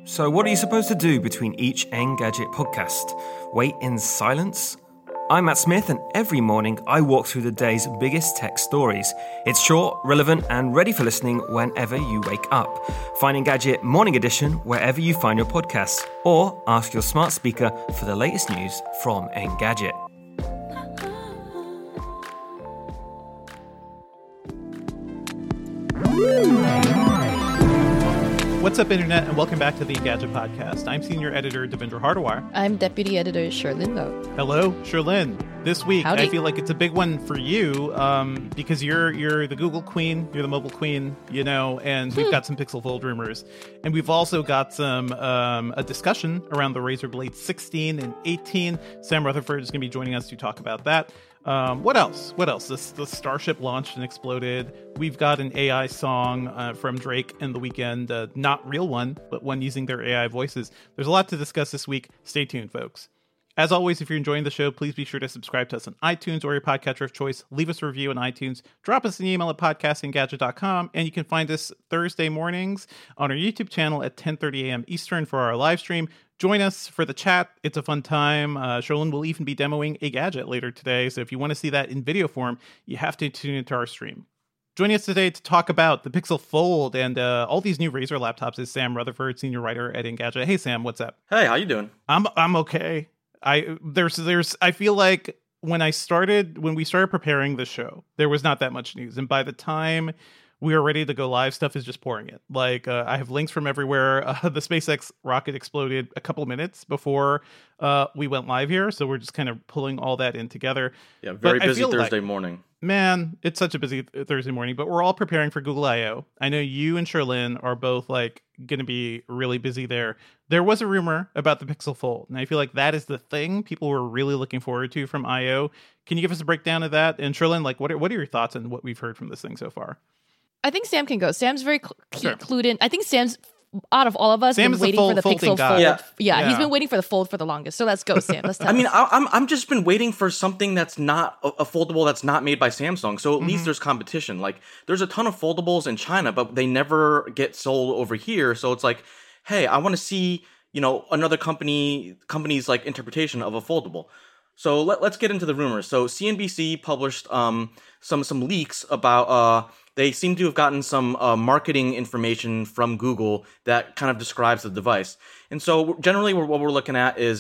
So what are you supposed to do between each Engadget podcast? Wait in silence? I'm Matt Smith, and every morning I walk through the day's biggest tech stories. It's short, relevant, and ready for listening whenever you wake up. Find Engadget Morning Edition wherever you find your podcasts, or ask your smart speaker for the latest news from Engadget. What's up, Internet, and welcome back to the Engadget Podcast. I'm Senior Editor Devendra Hardawar. I'm Deputy Editor Sherlyn Lowe. Hello, Sherlyn. This week, Howdy. I feel like it's a big one for you because you're the Google queen, you're the mobile queen, you know, and we've got some Pixel Fold rumors. And we've also got some a discussion around the Razer Blade 16 and 18. Sam Rutherford is going to be joining us to talk about that. What else? The Starship launched and exploded. We've got an AI song from Drake and The Weeknd, not real one, but one using their AI voices. There's a lot to discuss this week. Stay tuned, folks. As always, if you're enjoying the show, please be sure to subscribe to us on iTunes or your podcatcher of choice. Leave us a review on iTunes. Drop us an email at podcastinggadget.com. And you can find us Thursday mornings on our YouTube channel at 10:30 a.m. Eastern for our live stream. Join us for the chat. It's a fun time. Sherlyn will even be demoing a gadget later today. So if you want to see that in video form, you have to tune into our stream. Joining us today to talk about the Pixel Fold and all these new Razer laptops is Sam Rutherford, senior writer at Engadget. Hey, Sam, what's up? Hey, how you doing? I'm okay. I feel like when we started preparing the show, there was not that much news. And by the time we were ready to go live, stuff is just pouring in. Like, I have links from everywhere. The SpaceX rocket exploded a couple of minutes before we went live here. So we're just kind of pulling all that in together. Yeah, very busy Thursday morning. Man, it's such a busy Thursday morning, but we're all preparing for Google I.O. I know you and Sherlyn are both like going to be really busy there. There was a rumor about the Pixel Fold, and I feel like that is the thing people were really looking forward to from I.O. Can you give us a breakdown of that? And Sherlyn, like, what are your thoughts on what we've heard from this thing so far? I think Sam can go. Sam's very Sure. clued in. I think Sam's, out of all of us, Sam been is the waiting for the folding Pixel guy. Fold. Yeah. He's Yeah. been waiting for the Fold for the longest. So let's go, Sam. Let's tell I mean, us. I'm just been waiting for something that's not a foldable that's not made by Samsung. So at least there's competition. Like, there's a ton of foldables in China, but they never get sold over here. So it's like, hey, I want to see, you know, another company's like interpretation of a foldable. So let's get into the rumors. So CNBC published some leaks about they seem to have gotten some marketing information from Google that kind of describes the device. And so generally what we're looking at is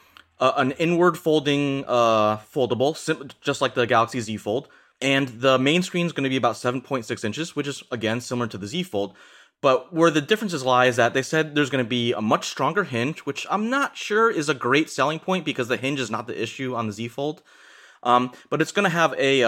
an inward folding foldable, just like the Galaxy Z Fold. And the main screen is going to be about 7.6 inches, which is, again, similar to the Z Fold. But where the differences lie is that they said there's going to be a much stronger hinge, which I'm not sure is a great selling point because the hinge is not the issue on the Z Fold. But it's going to have a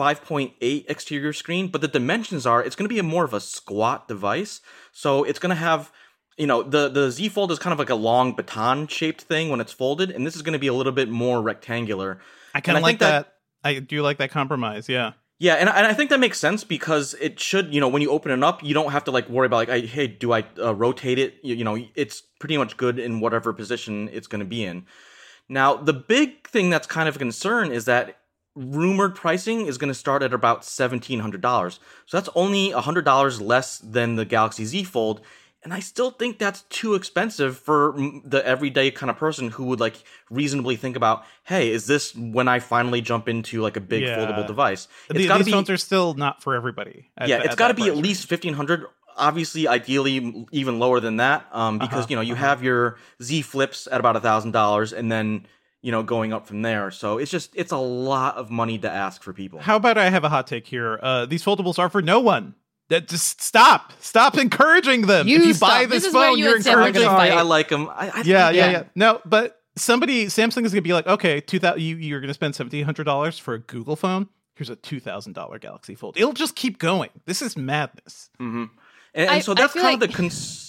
5.8 exterior screen, but the dimensions are, it's going to be more of a squat device. So it's going to have, you know, the Z Fold is kind of like a long baton-shaped thing when it's folded, and this is going to be a little bit more rectangular. I kind of like that. I do like that compromise, yeah. Yeah, and I think that makes sense because it should, you know, when you open it up, you don't have to like worry about like, hey, do I rotate it? You know, it's pretty much good in whatever position it's going to be in. Now, the big thing that's kind of a concern is that rumored pricing is going to start at about $1,700. So that's only $100 less than the Galaxy Z Fold. And I still think that's too expensive for the everyday kind of person who would like reasonably think about, hey, is this when I finally jump into like a big foldable device? These phones are still not for everybody. It's got to be at least $1,500. Obviously, ideally, even lower than that, because you know you have your Z Flips at about $1,000, and then you know going up from there. So it's a lot of money to ask for people. How about I have a hot take here? These foldables are for no one. That just stop encouraging them. You if you stop. buy This this is where phone, you you're and Sam are encouraging. gonna fight. I like them. Yeah. No, but Samsung is gonna be like, okay, you're gonna spend $1,700 for a Google phone. Here's a $2,000 Galaxy Fold. It'll just keep going. This is madness. Mm-hmm. And so that's kind of the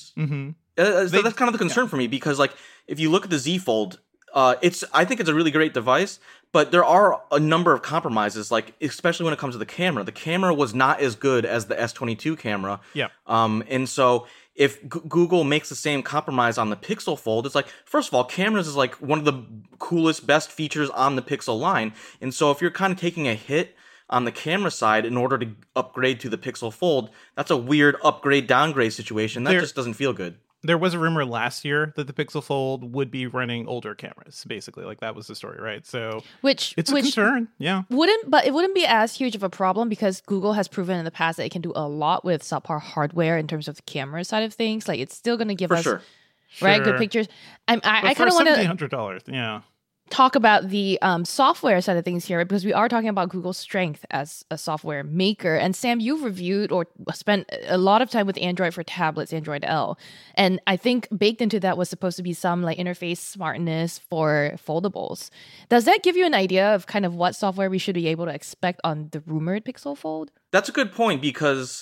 that's kind of the concern for me because like if you look at the Z Fold, I think it's a really great device, but there are a number of compromises, like especially when it comes to the camera. The camera was not as good as the S22 camera. Yeah. And so if Google makes the same compromise on the Pixel Fold, it's like, first of all, cameras is like one of the coolest, best features on the Pixel line. And so if you're kind of taking a hit on the camera side in order to upgrade to the Pixel Fold, that's a weird upgrade downgrade situation. That just doesn't feel good. there was a rumor last year that the Pixel Fold would be running older cameras, basically. Like, that was the story, right? So Which it's a concern. Yeah. But it wouldn't be as huge of a problem because Google has proven in the past that it can do a lot with subpar hardware in terms of the camera side of things. Like, it's still going to give For us sure. right good Sure. pictures. I kind of for want to $1,700, yeah. talk about the software side of things here because we are talking about Google's strength as a software maker. And Sam, you've reviewed or spent a lot of time with Android for tablets, Android L. And I think baked into that was supposed to be some like interface smartness for foldables. Does that give you an idea of kind of what software we should be able to expect on the rumored Pixel Fold? That's a good point because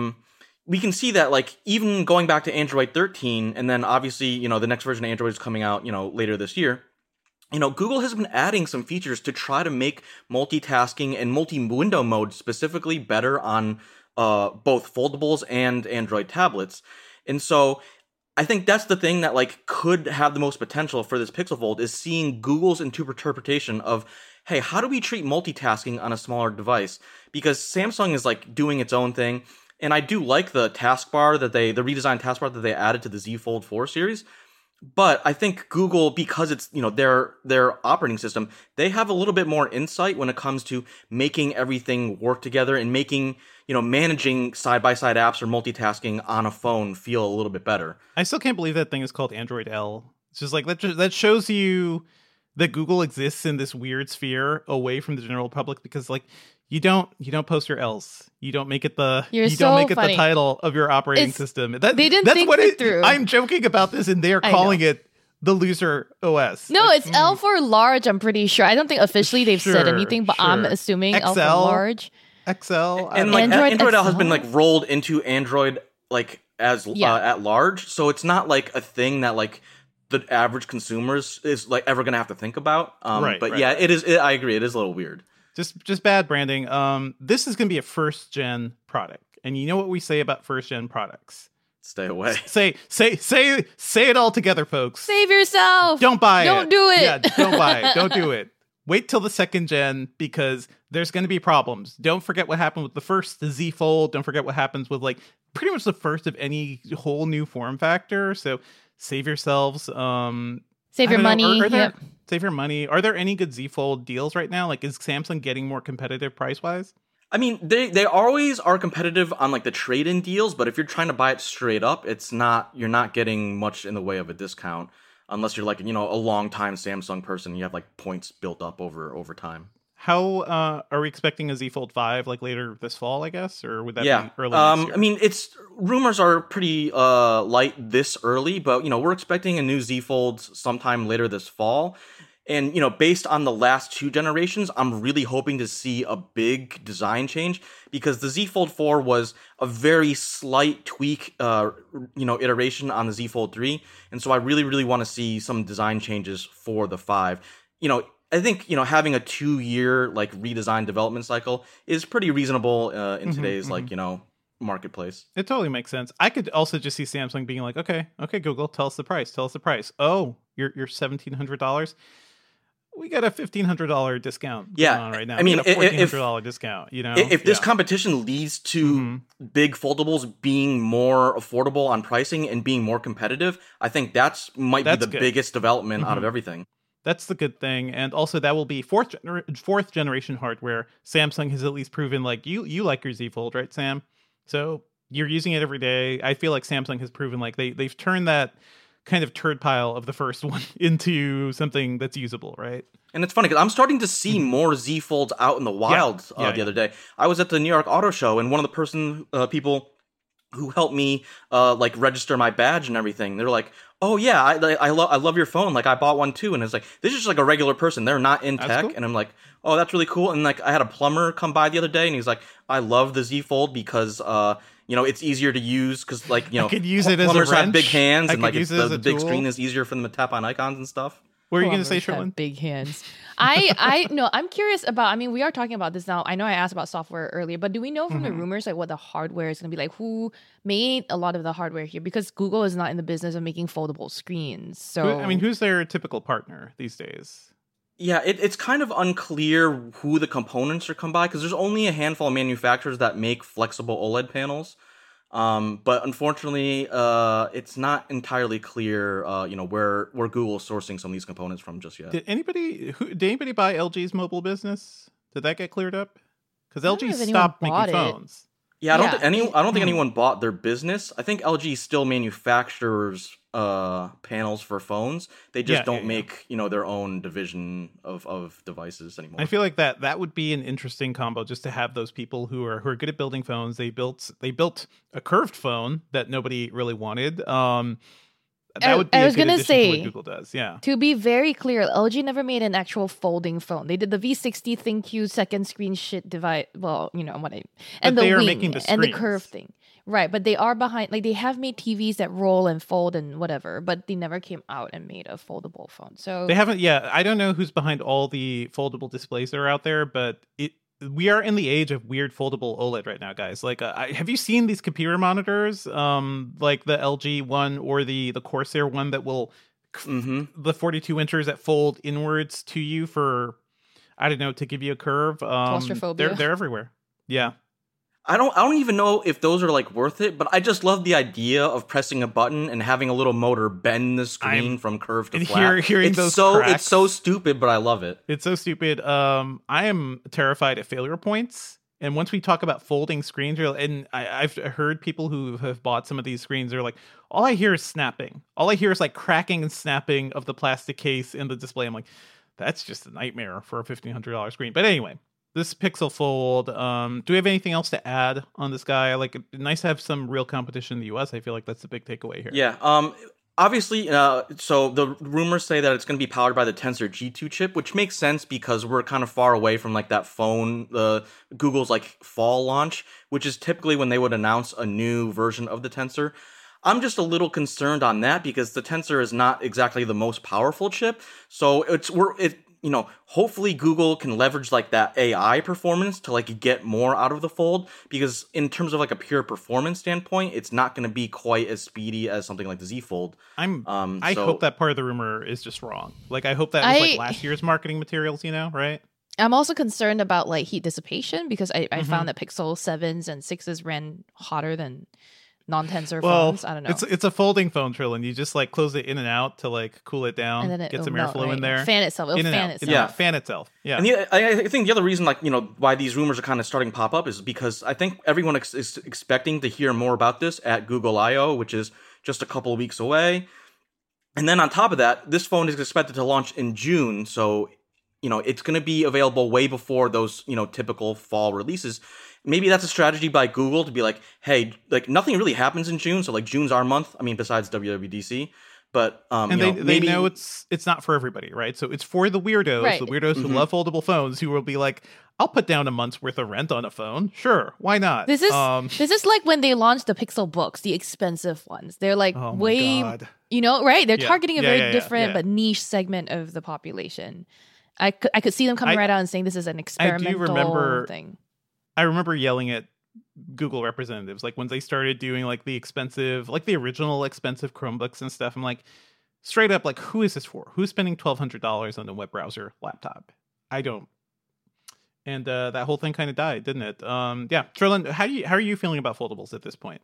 we can see that, like, even going back to Android 13, and then obviously, you know, the next version of Android is coming out, you know, later this year. You know, Google has been adding some features to try to make multitasking and multi-window mode specifically better on both foldables and Android tablets. And so I think that's the thing that, like, could have the most potential for this Pixel Fold is seeing Google's interpretation of, hey, how do we treat multitasking on a smaller device? Because Samsung is, like, doing its own thing. And I do like the taskbar the redesigned taskbar that they added to the Z Fold 4 series. But I think Google, because it's, you know, their operating system, they have a little bit more insight when it comes to making everything work together and making, you know, managing side-by-side apps or multitasking on a phone feel a little bit better. I still can't believe that thing is called Android L. It's just like that shows you that Google exists in this weird sphere away from the general public because, like, you don't post your L's. You don't make it the don't make it the title of your operating system. They didn't think it through. I'm joking about this, and they're calling it the loser OS. No, it's L for large. I'm pretty sure. I don't think officially they've said anything, but I'm assuming XL, L for large. XL, and like Android L has been XL? like rolled into Android like as at large, so it's not like a thing that like the average consumers is like ever gonna have to think about. Yeah, it is. I agree. It is a little weird. Just bad branding. This is going to be a first gen product, and you know what we say about first gen products? Stay away. Say it all together, folks. Save yourself. Don't buy it. Don't do it. Yeah, don't buy it. Don't do it. Wait till the second gen because there's going to be problems. Don't forget what happened with the Z Fold. Don't forget what happens with like pretty much the first of any whole new form factor. So save yourselves. Save your money. Save your money. Are there any good Z Fold deals right now? Like, is Samsung getting more competitive price-wise? I mean, they always are competitive on like the trade-in deals, but if you're trying to buy it straight up, you're not getting much in the way of a discount unless you're like, you know, a long-time Samsung person. You have like points built up over time. How are we expecting a Z Fold 5 like later this fall, I guess, or would that be early next year? I mean, rumors are pretty light this early, but you know, we're expecting a new Z Fold sometime later this fall. And, you know, based on the last two generations, I'm really hoping to see a big design change because the Z Fold 4 was a very slight tweak, iteration on the Z Fold 3. And so I really, really want to see some design changes for the 5. You know, I think, you know, having a 2-year, like, redesign development cycle is pretty reasonable in today's, like, you know, marketplace. It totally makes sense. I could also just see Samsung being like, okay, Google, tell us the price. Oh, you're $1,700? We got a $1,500 discount going on right now. I mean, we got a $1,400 discount. You know, if this competition leads to big foldables being more affordable on pricing and being more competitive, I think that's be the biggest development out of everything. That's the good thing, and also that will be fourth generation hardware. Samsung has at least proven like you like your Z Fold, right, Sam? So you're using it every day. I feel like Samsung has proven like they've turned that kind of turd pile of the first one into something that's usable, right? And it's funny because I'm starting to see more Z Folds out in the wild the other day. I was at the New York Auto Show, and one of the people who helped me like register my badge and everything, they're like, "Oh yeah, I love your phone. Like I bought one too." And it's like, this is just like a regular person. They're not in tech, cool. And I'm like, "Oh, that's really cool." And like I had a plumber come by the other day, and he's like, "I love the Z Fold because you know, it's easier to use because, like, you know, I could use it as a plumbers wrench. have big hands, and like the big tool. Screen is easier for them to tap on icons and stuff." What were you going to say, Sherlyn? Big hands. I'm curious about. I mean, we are talking about this now. I know I asked about software earlier, but do we know from the rumors like what the hardware is going to be like? Who made a lot of the hardware here? Because Google is not in the business of making foldable screens. So, I mean, who's their typical partner these days? Yeah, it's kind of unclear who the components are come by because there's only a handful of manufacturers that make flexible OLED panels. But unfortunately, it's not entirely clear, where Google's sourcing some of these components from just yet. Did anybody buy LG's mobile business? Did that get cleared up? Because don't know LG if anyone stopped making bought it. phones. Yeah, I don't Yeah, think I don't think anyone bought their business. I think LG still manufactures panels for phones. They just don't make their own division of devices anymore. I feel like that would be an interesting combo, just to have those people who are good at building phones. They built a curved phone that nobody really wanted. That would be a good addition to what Google does. Yeah. To be very clear, LG never made an actual folding phone. They did the V60 ThinQ second screen shit device. Well, you know what I. And but the wing making the and the curve thing. Right, but they are behind. Like, they have made TVs that roll and fold and whatever, but they never came out and made a foldable phone. So they haven't. Yeah, I don't know who's behind all the foldable displays that are out there, but we are in the age of weird foldable OLED right now, guys. Like, have you seen these computer monitors, like the LG one or the Corsair one that will the 42 inches that fold inwards to you for, I don't know, to give you a curve? Claustrophobia. They're everywhere. Yeah. I don't even know if those are like worth it, but I just love the idea of pressing a button and having a little motor bend the screen from curved to flat. Hearing those cracks. It's so stupid, but I love it. It's so stupid. I am terrified at failure points. And once we talk about folding screens, and I've heard people who have bought some of these screens, they're like, all I hear is snapping. All I hear is like cracking and snapping of the plastic case in the display. I'm like, that's just a nightmare for a $1,500 screen. But anyway. This Pixel Fold, do we have anything else to add on this guy? Like, nice to have some real competition in the US. I feel like that's the big takeaway here. Yeah. Obviously, so the rumors say that it's going to be powered by the Tensor G2 chip, which makes sense because we're kind of far away from like that phone, Google's like fall launch, which is typically when they would announce a new version of the Tensor. I'm just a little concerned on that because the Tensor is not exactly the most powerful chip. So hopefully Google can leverage like that AI performance to like get more out of the Fold, because in terms of like a pure performance standpoint, it's not going to be quite as speedy as something like the Z Fold. I hope that part of the rumor is just wrong. Like, I hope that was like last year's marketing materials, right? I'm also concerned about like heat dissipation because I found that Pixel 7s and 6s ran hotter than non-tensor phones. I don't know. It's a folding phone, Trillin. You just like close it in and out to like cool it down, and then get some airflow in there. Fan itself. It'll fan itself. Yeah, fan itself. Yeah. And I think the other reason, why these rumors are kind of starting to pop up is because I think everyone is expecting to hear more about this at Google I/O, which is just a couple of weeks away. And then on top of that, this phone is expected to launch in June, so it's going to be available way before those typical fall releases. Maybe that's a strategy by Google to be like, hey, like nothing really happens in June, so like June's our month. I mean, besides WWDC, but they know it's not for everybody, right? So it's for the weirdos, right. The weirdos who love foldable phones, who will be like, I'll put down a month's worth of rent on a phone. Sure, why not? This is like when they launched the Pixel Books, the expensive ones. They're like way, God. Right? They're targeting a very different but niche segment of the population. I could see them coming right out and saying this is an experimental thing. I remember yelling at Google representatives, like when they started doing like the expensive, like the original expensive Chromebooks and stuff. I'm like, straight up, like, who is this for? Who's spending $1,200 on a web browser laptop? I don't. And that whole thing kind of died, didn't it? Yeah, Trillin, how are you feeling about foldables at this point?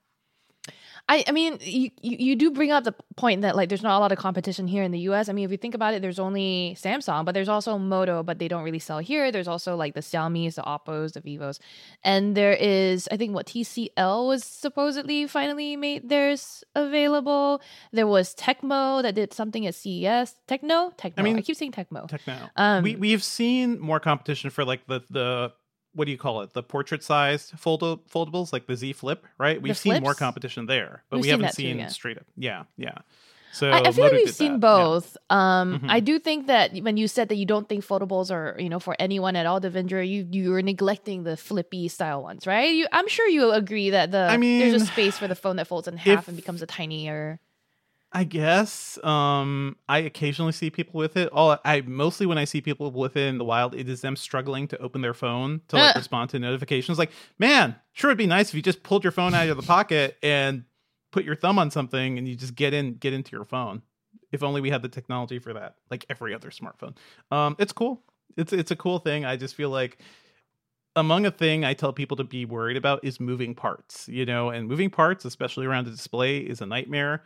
I mean, you do bring up the point that like there's not a lot of competition here in the US. I mean, if you think about it, there's only Samsung, but there's also Moto, but they don't really sell here. There's also like the Xiaomis, the Oppos, the Vivos. And there is, I think, TCL was supposedly finally made theirs available. There was Tecmo that did something at CES. Tecno? I mean, I keep saying Tecmo. We've seen more competition for like the what do you call it? The portrait-sized foldables, like the Z Flip, right? We've seen more competition there, but we haven't seen straight up. Yeah. So I feel like we've seen both. Yeah. I do think that when you said that you don't think foldables are, for anyone at all, Devendra, you're neglecting the flippy style ones, right? I'm sure you agree that there's a space for the phone that folds in half and becomes a tinier. I guess I occasionally see people with it. Mostly when I see people with it in the wild, it is them struggling to open their phone to like respond to notifications. Like, man, sure, it'd be nice if you just pulled your phone out of the pocket and put your thumb on something and you just get into your phone. If only we had the technology for that, like every other smartphone. It's cool. It's a cool thing. I just feel like among a thing I tell people to be worried about is moving parts, and moving parts, especially around a display, is a nightmare.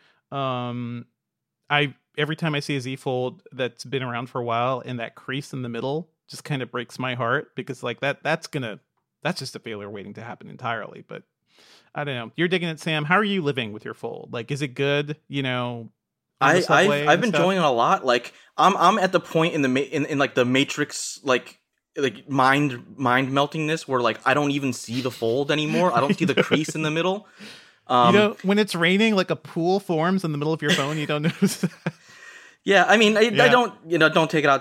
I every time I see a Z Fold that's been around for a while and that crease in the middle just kind of breaks my heart, because like that's just a failure waiting to happen entirely. But I don't know. You're digging it, Sam. How are you living with your Fold? Like, is it good? I've been enjoying it a lot. Like I'm at the point in the in like the Matrix like mind meltingness where like I don't even see the fold anymore. I don't see the crease in the middle. When it's raining, like a pool forms in the middle of your phone, you don't notice that. Yeah, I mean, I don't don't take it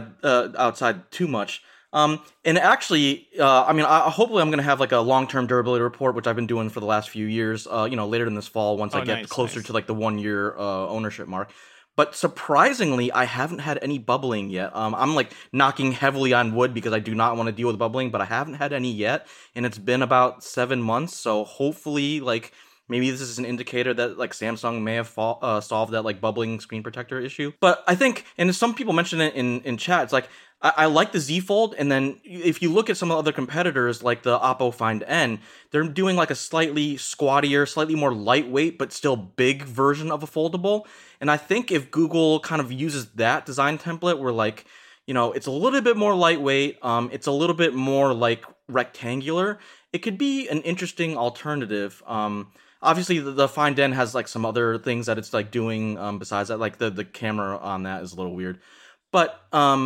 outside too much. And actually, hopefully I'm going to have like a long-term durability report, which I've been doing for the last few years, later in this fall, once I get closer to like the 1 year ownership mark. But surprisingly, I haven't had any bubbling yet. I'm like knocking heavily on wood because I do not want to deal with bubbling, but I haven't had any yet. And it's been about 7 months. So hopefully, like, maybe this is an indicator that like Samsung may have solved that like bubbling screen protector issue. But I think, and some people mentioned it in chat, it's like, I like the Z Fold, and then if you look at some of the other competitors, like the Oppo Find N, they're doing like a slightly squattier, slightly more lightweight, but still big version of a foldable. And I think if Google kind of uses that design template where like, it's a little bit more lightweight, it's a little bit more like rectangular, it could be an interesting alternative. Obviously, the Find N has like some other things that it's like doing besides that, like the camera on that is a little weird. But,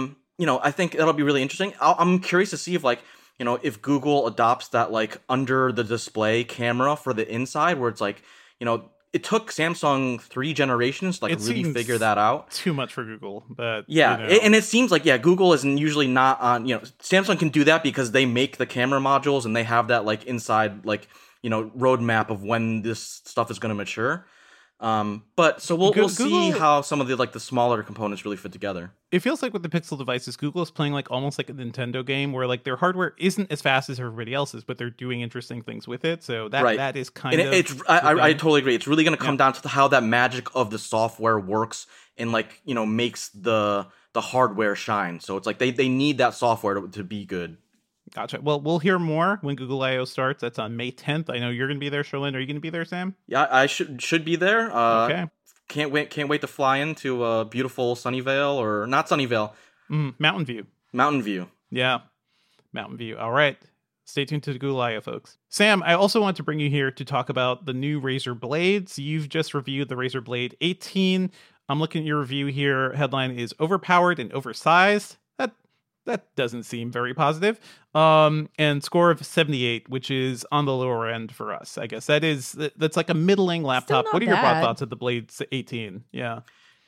I think that'll be really interesting. I'm curious to see if like, if Google adopts that like under the display camera for the inside where it's like, it took Samsung 3 generations to like really figure that out. Too much for Google, but yeah. And it seems like, Google is usually not on, Samsung can do that because they make the camera modules and they have that like inside, like, roadmap of when this stuff is going to mature. But so we'll see how some of the like the smaller components really fit together. It feels like with the Pixel devices, Google is playing like almost like a Nintendo game where like their hardware isn't as fast as everybody else's, but they're doing interesting things with it. So that is kind of. I totally agree. It's really going to come down to how that magic of the software works and like makes the hardware shine. So it's like they need that software to be good. Gotcha. Well, we'll hear more when Google I/O starts. That's on May 10th. I know you're going to be there, Sherlyn. Are you going to be there, Sam? Yeah, I should be there. Okay. Can't wait to fly into beautiful Sunnyvale, or not Sunnyvale. Mountain View. Mountain View. Yeah. Mountain View. All right. Stay tuned to the Google I/O, folks. Sam, I also want to bring you here to talk about the new Razer Blades. You've just reviewed the Razer Blade 18. I'm looking at your review here. Headline is overpowered and oversized. That doesn't seem very positive. And score of 78, which is on the lower end for us. I guess that's like a middling laptop. What are your broad thoughts of the Blade 18? Yeah.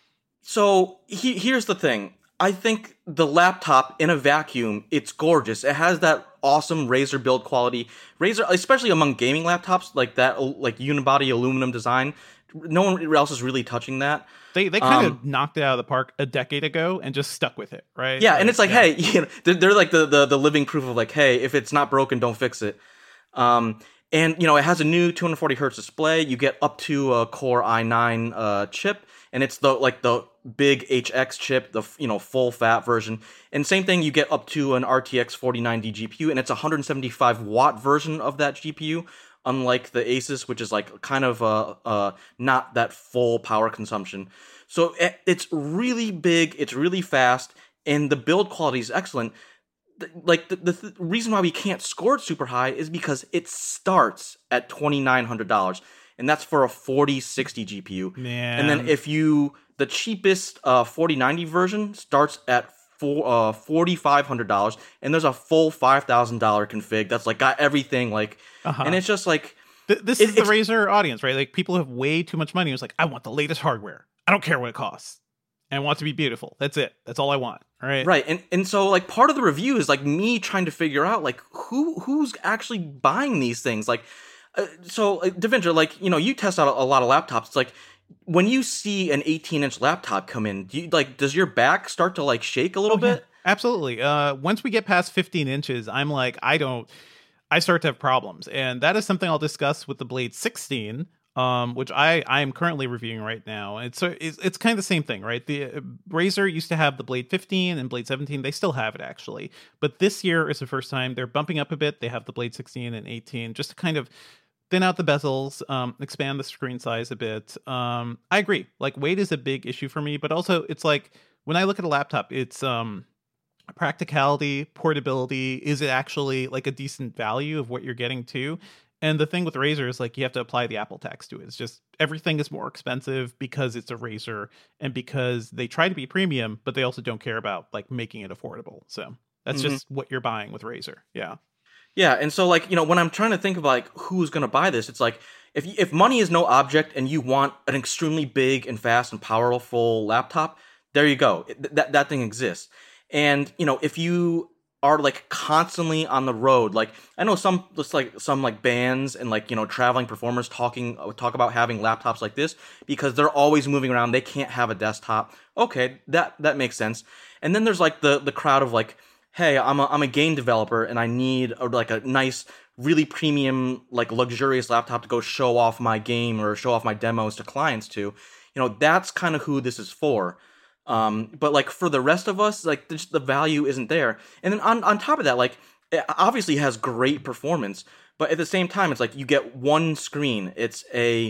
So here's the thing. I think the laptop in a vacuum, it's gorgeous. It has that awesome Razer build quality. Razer, especially among gaming laptops, like that, like unibody aluminum design. No one else is really touching that. They kind of knocked it out of the park a decade ago and just stuck with it, right? Yeah, and it's like, hey, they're like the living proof of like, hey, if it's not broken, don't fix it. And it has a new 240 hertz display. You get up to a Core i9 chip, and it's the big HX chip, the full fat version. And same thing, you get up to an RTX 4090 GPU, and it's a 175 watt version of that GPU. Unlike the Asus, which is like kind of not that full power consumption. So it's really big, it's really fast, and the build quality is excellent. Like the reason why we can't score it super high is because it starts at $2,900, and that's for a 4060 GPU. Man. And then the cheapest 4090 version starts at $4,500, and there's a full $5,000 config that's like got everything like, and it's just like this is the Razer audience, right? Like people have way too much money. It's like, I want the latest hardware. I don't care what it costs. And I want it to be beautiful. That's it. That's all I want. All right. Right. And so like part of the review is like me trying to figure out like who's actually buying these things. Like so Devendra, like you test out a lot of laptops. It's like, when you see an 18-inch laptop come in, does your back start to like shake a little bit? Yeah, absolutely. Once we get past 15 inches, I'm like, I start to have problems. And that is something I'll discuss with the Blade 16. which I am currently reviewing right now. It's kind of the same thing, right? The Razer used to have the Blade 15 and Blade 17. They still have it, actually. But this year is the first time they're bumping up a bit. They have the Blade 16 and 18 just to kind of thin out the bezels, expand the screen size a bit. I agree. Like, weight is a big issue for me, but also it's like when I look at a laptop, it's practicality, portability. Is it actually like a decent value of what you're getting to? And the thing with Razer is like you have to apply the Apple tax to it. It's just everything is more expensive because it's a Razer and because they try to be premium, but they also don't care about like making it affordable. So that's just what you're buying with Razer. Yeah. Yeah, and so like, when I'm trying to think of like who's going to buy this, it's like if money is no object and you want an extremely big and fast and powerful laptop, there you go. That thing exists. And, if you are like constantly on the road, like I know some bands and like, traveling performers talk about having laptops like this because they're always moving around. They can't have a desktop. Okay, that makes sense. And then there's like the crowd of like, hey, I'm a game developer and I need a nice, really premium, like luxurious laptop to go show off my game or show off my demos to clients to. That's kind of who this is for. But like for the rest of us, like just the value isn't there. And then on top of that, like it obviously has great performance, but at the same time, it's like you get one screen. It's a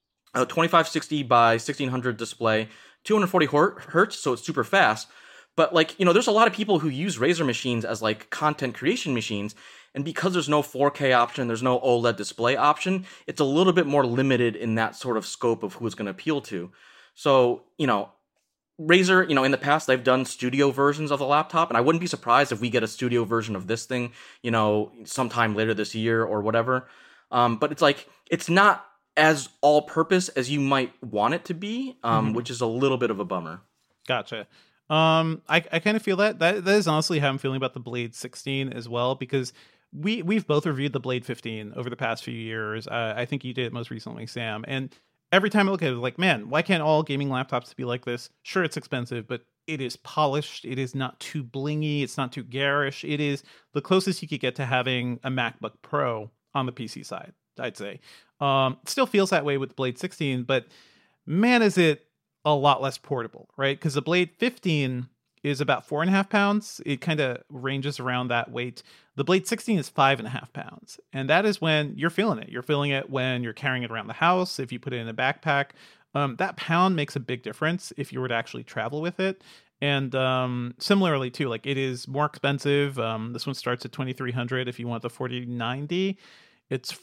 2560 by 1600 display, 240 hertz, so it's super fast. But like, there's a lot of people who use Razer machines as like content creation machines. And because there's no 4K option, there's no OLED display option, it's a little bit more limited in that sort of scope of who it's going to appeal to. So, Razer, in the past, they've done studio versions of the laptop, and I wouldn't be surprised if we get a studio version of this thing, sometime later this year or whatever. But it's like, it's not as all-purpose as you might want it to be, which is a little bit of a bummer. Gotcha. I kind of feel that is honestly how I'm feeling about the Blade 16 as well, because we've both reviewed the Blade 15 over the past few years. I think you did it most recently, Sam, and every time I look at it, like, man, why can't all gaming laptops be like this? Sure, it's expensive, but it is polished. It is not too blingy. It's not too garish. It is the closest you could get to having a MacBook Pro on the PC side, I'd say. Still feels that way with the Blade 16, but man, is it a lot less portable, right? Because the Blade 15 is about 4.5 pounds. It kind of ranges around that weight. The Blade 16 is 5.5 pounds. And that is when you're feeling it. You're feeling it when you're carrying it around the house. If you put it in a backpack, that pound makes a big difference if you were to actually travel with it. And similarly too, like it is more expensive. This one starts at $2,300. If you want the 4090, it's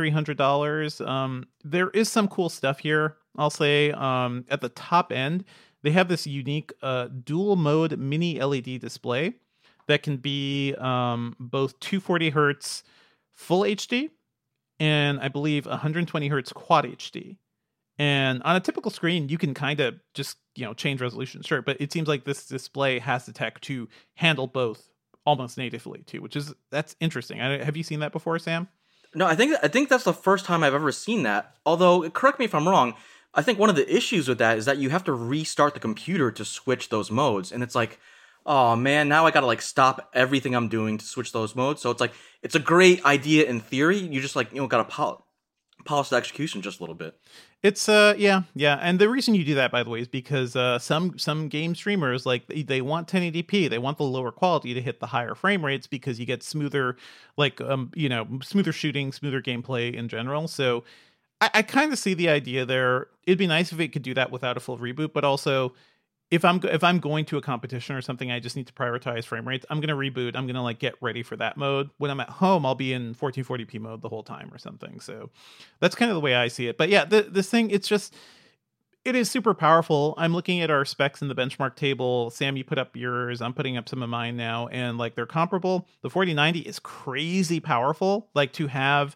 $4,300. There is some cool stuff here. I'll say at the top end, they have this unique dual mode mini LED display that can be both 240 hertz full HD and I believe 120 hertz quad HD. And on a typical screen, you can kind of just, change resolution, sure. But it seems like this display has the tech to handle both almost natively too, that's interesting. Have you seen that before, Sam? No, I think that's the first time I've ever seen that. Although, correct me if I'm wrong, I think one of the issues with that is that you have to restart the computer to switch those modes. And it's like, oh man, now I gotta like stop everything I'm doing to switch those modes. So it's like, it's a great idea in theory. You just like, gotta polish the execution just a little bit. It's yeah. And the reason you do that, by the way, is because some game streamers, like they want 1080p, they want the lower quality to hit the higher frame rates because you get smoother, like smoother shooting, smoother gameplay in general. So I kind of see the idea there. It'd be nice if it could do that without a full reboot, but also if I'm going to a competition or something, I just need to prioritize frame rates. I'm gonna reboot. I'm gonna like get ready for that mode. When I'm at home, I'll be in 1440p mode the whole time or something. So that's kind of the way I see it. But yeah, this thing, it is super powerful. I'm looking at our specs in the benchmark table. Sam, you put up yours. I'm putting up some of mine now, and like they're comparable. The 4090 is crazy powerful. Like to have,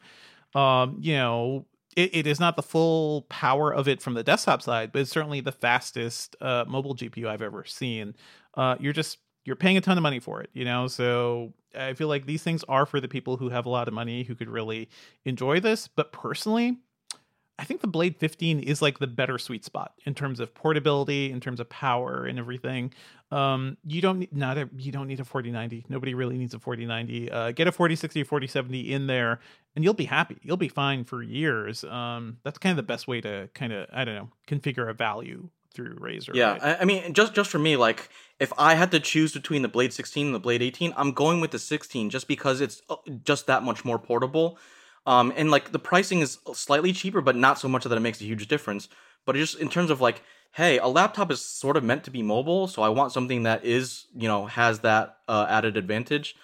It is not the full power of it from the desktop side, but it's certainly the fastest mobile GPU I've ever seen. You're paying a ton of money for it, So I feel like these things are for the people who have a lot of money who could really enjoy this. But personally, I think the Blade 15 is like the better sweet spot in terms of portability, in terms of power and everything. You don't need a 4090. Nobody really needs a 4090. Get a 4060 or 4070 in there and you'll be happy. You'll be fine for years. That's kind of the best way to kind of, I don't know, configure a value through Razer. Yeah, right? I mean, just for me, like, if I had to choose between the Blade 16 and the Blade 18, I'm going with the 16 just because it's just that much more portable. And like the pricing is slightly cheaper, but not so much that it makes a huge difference. But just in terms of like, hey, a laptop is sort of meant to be mobile, so I want something that is, has that added advantage.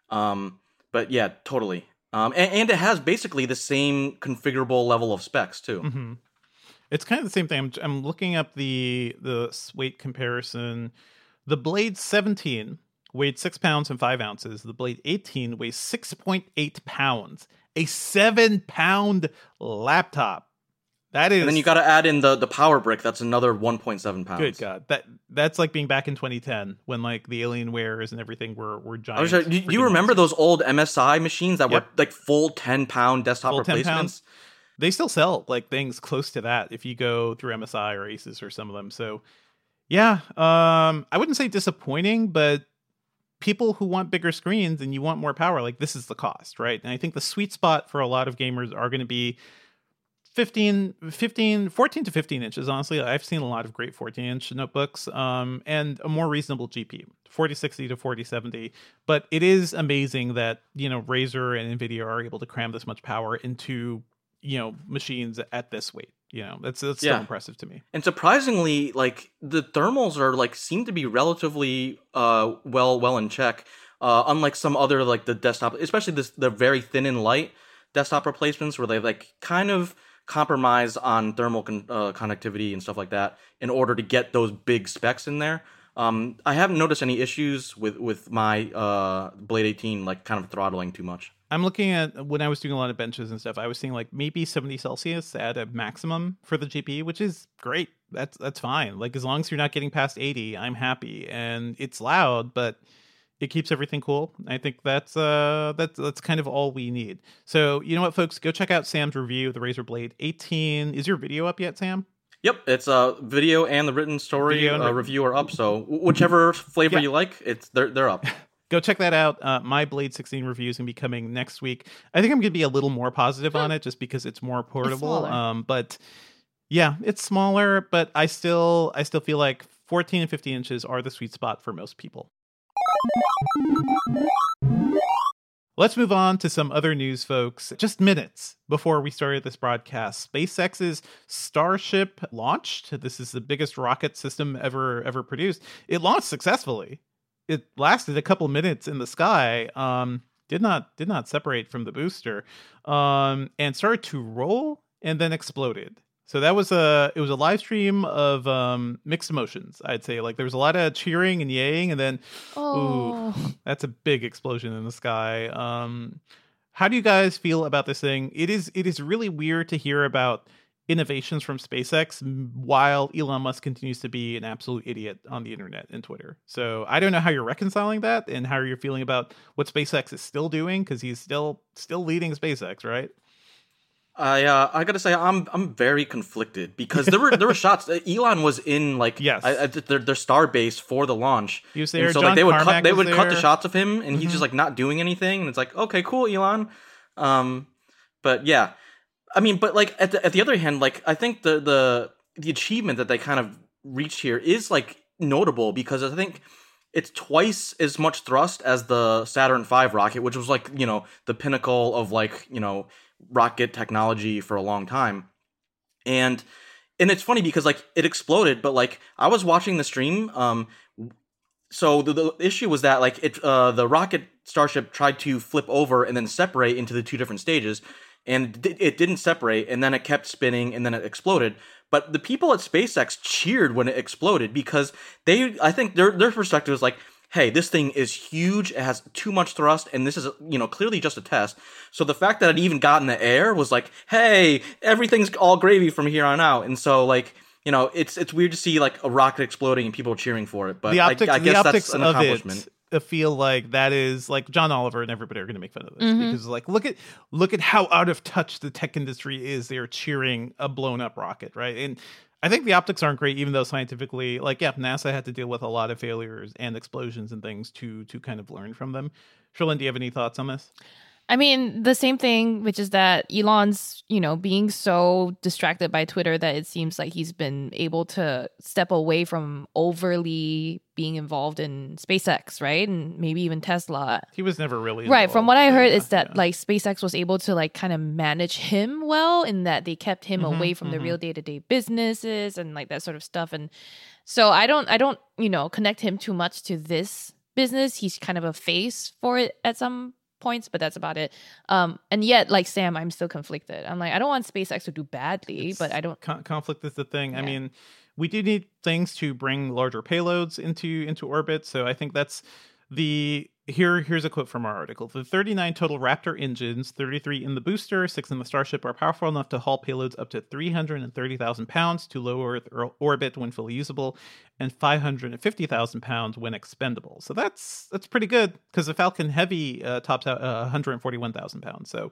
But yeah, totally. And it has basically the same configurable level of specs too. Mm-hmm. It's kind of the same thing. I'm looking up the weight comparison. The Blade 17 weighed 6 pounds and 5 ounces. The Blade 18 weighs 6.8 pounds. A 7-pound laptop. That is. And then you got to add in the power brick. That's another 1.7 pounds. Good God, that's like being back in 2010 when like the Alienwares and everything were giant. Do you remember those old MSI machines that were like full 10-pound desktop full replacements? 10 pounds. They still sell like things close to that if you go through MSI or Asus or some of them. So yeah, I wouldn't say disappointing, but people who want bigger screens and you want more power, like this is the cost, right? And I think the sweet spot for a lot of gamers are going to be 14 to 15 inches. Honestly, I've seen a lot of great 14-inch notebooks, and a more reasonable GPU, 4060 to 4070. But it is amazing that, Razer and NVIDIA are able to cram this much power into, machines at this weight. That's still impressive to me. And surprisingly, like the thermals are like seem to be relatively well in check. Unlike some other like the desktop, especially the very thin and light desktop replacements where they like kind of compromise on thermal conductivity and stuff like that in order to get those big specs in there. I haven't noticed any issues with my Blade 18 like kind of throttling too much. I'm looking at when I was doing a lot of benches and stuff, I was seeing like maybe 70 Celsius at a maximum for the GPU, which is great. That's fine. Like as long as you're not getting past 80, I'm happy. And it's loud, but it keeps everything cool. I think that's kind of all we need. So you know what, folks, go check out Sam's review of the Razer Blade 18. Is your video up yet, Sam? Yep, it's a video and the written story review are up. So whichever flavor you like, they're up. Go check that out. My Blade 16 review is going to be coming next week. I think I'm going to be a little more positive on it just because it's more portable. But yeah, it's smaller, but I still feel like 14 and 15 inches are the sweet spot for most people. Let's move on to some other news, folks. Just minutes before we started this broadcast, SpaceX's Starship launched. This is the biggest rocket system ever produced. It launched successfully. It lasted a couple minutes in the sky, did not separate from the booster, and started to roll and then exploded. So it was a live stream of mixed emotions, I'd say. Like there was a lot of cheering and yaying, and then ooh, that's a big explosion in the sky. How do you guys feel about this thing? It is really weird to hear about innovations from SpaceX while Elon Musk continues to be an absolute idiot on the internet and Twitter. So I don't know how you're reconciling that and how you're feeling about what SpaceX is still doing, because he's still leading SpaceX, right? I gotta say I'm very conflicted because there were shots. Elon was in like their star base for the launch. He was there. And so John like they would Carmack cut the shots of him and he's just like not doing anything, and it's like, okay, cool, Elon. But yeah. I mean, but like at the other hand, like I think the achievement that they kind of reached here is like notable because I think it's twice as much thrust as the Saturn V rocket, which was like, the pinnacle of like, rocket technology for a long time. And it's funny because like it exploded, but like I was watching the stream. So the issue was that like the rocket Starship tried to flip over and then separate into the two different stages. And it didn't separate, and then it kept spinning, and then it exploded. But the people at SpaceX cheered when it exploded because I think their perspective was like, hey, this thing is huge, it has too much thrust, and this is, clearly just a test. So the fact that it even got in the air was like, hey, everything's all gravy from here on out. And so, like, it's weird to see, like, a rocket exploding and people cheering for it. But I guess that's an accomplishment. feel like that is like John Oliver and everybody are going to make fun of this because like look at how out of touch the tech industry is. They are cheering a blown up rocket, right? And I think the optics aren't great, even though scientifically, like, yeah, NASA had to deal with a lot of failures and explosions and things to kind of learn from them. Sherlyn, do you have any thoughts on this? I mean, the same thing, which is that Elon's, being so distracted by Twitter that it seems like he's been able to step away from overly being involved in SpaceX, right? And maybe even Tesla. He was never really right. involved, From what I heard, yeah, is that like SpaceX was able to like kind of manage him well, in that they kept him away from the real day-to-day businesses and like that sort of stuff. And so I don't connect him too much to this business. He's kind of a face for it at some points, but that's about it. And yet, like Sam, I'm still conflicted. I'm like, I don't want SpaceX to do badly, but I don't. Conflict is the thing. Yeah. I mean, we do need things to bring larger payloads into orbit. So I think that's here's a quote from our article. The 39 total Raptor engines, 33 in the booster, 6 in the Starship, are powerful enough to haul payloads up to 330,000 pounds to low Earth orbit when fully usable, and 550,000 pounds when expendable. So that's pretty good, because the Falcon Heavy tops out 141,000 pounds. So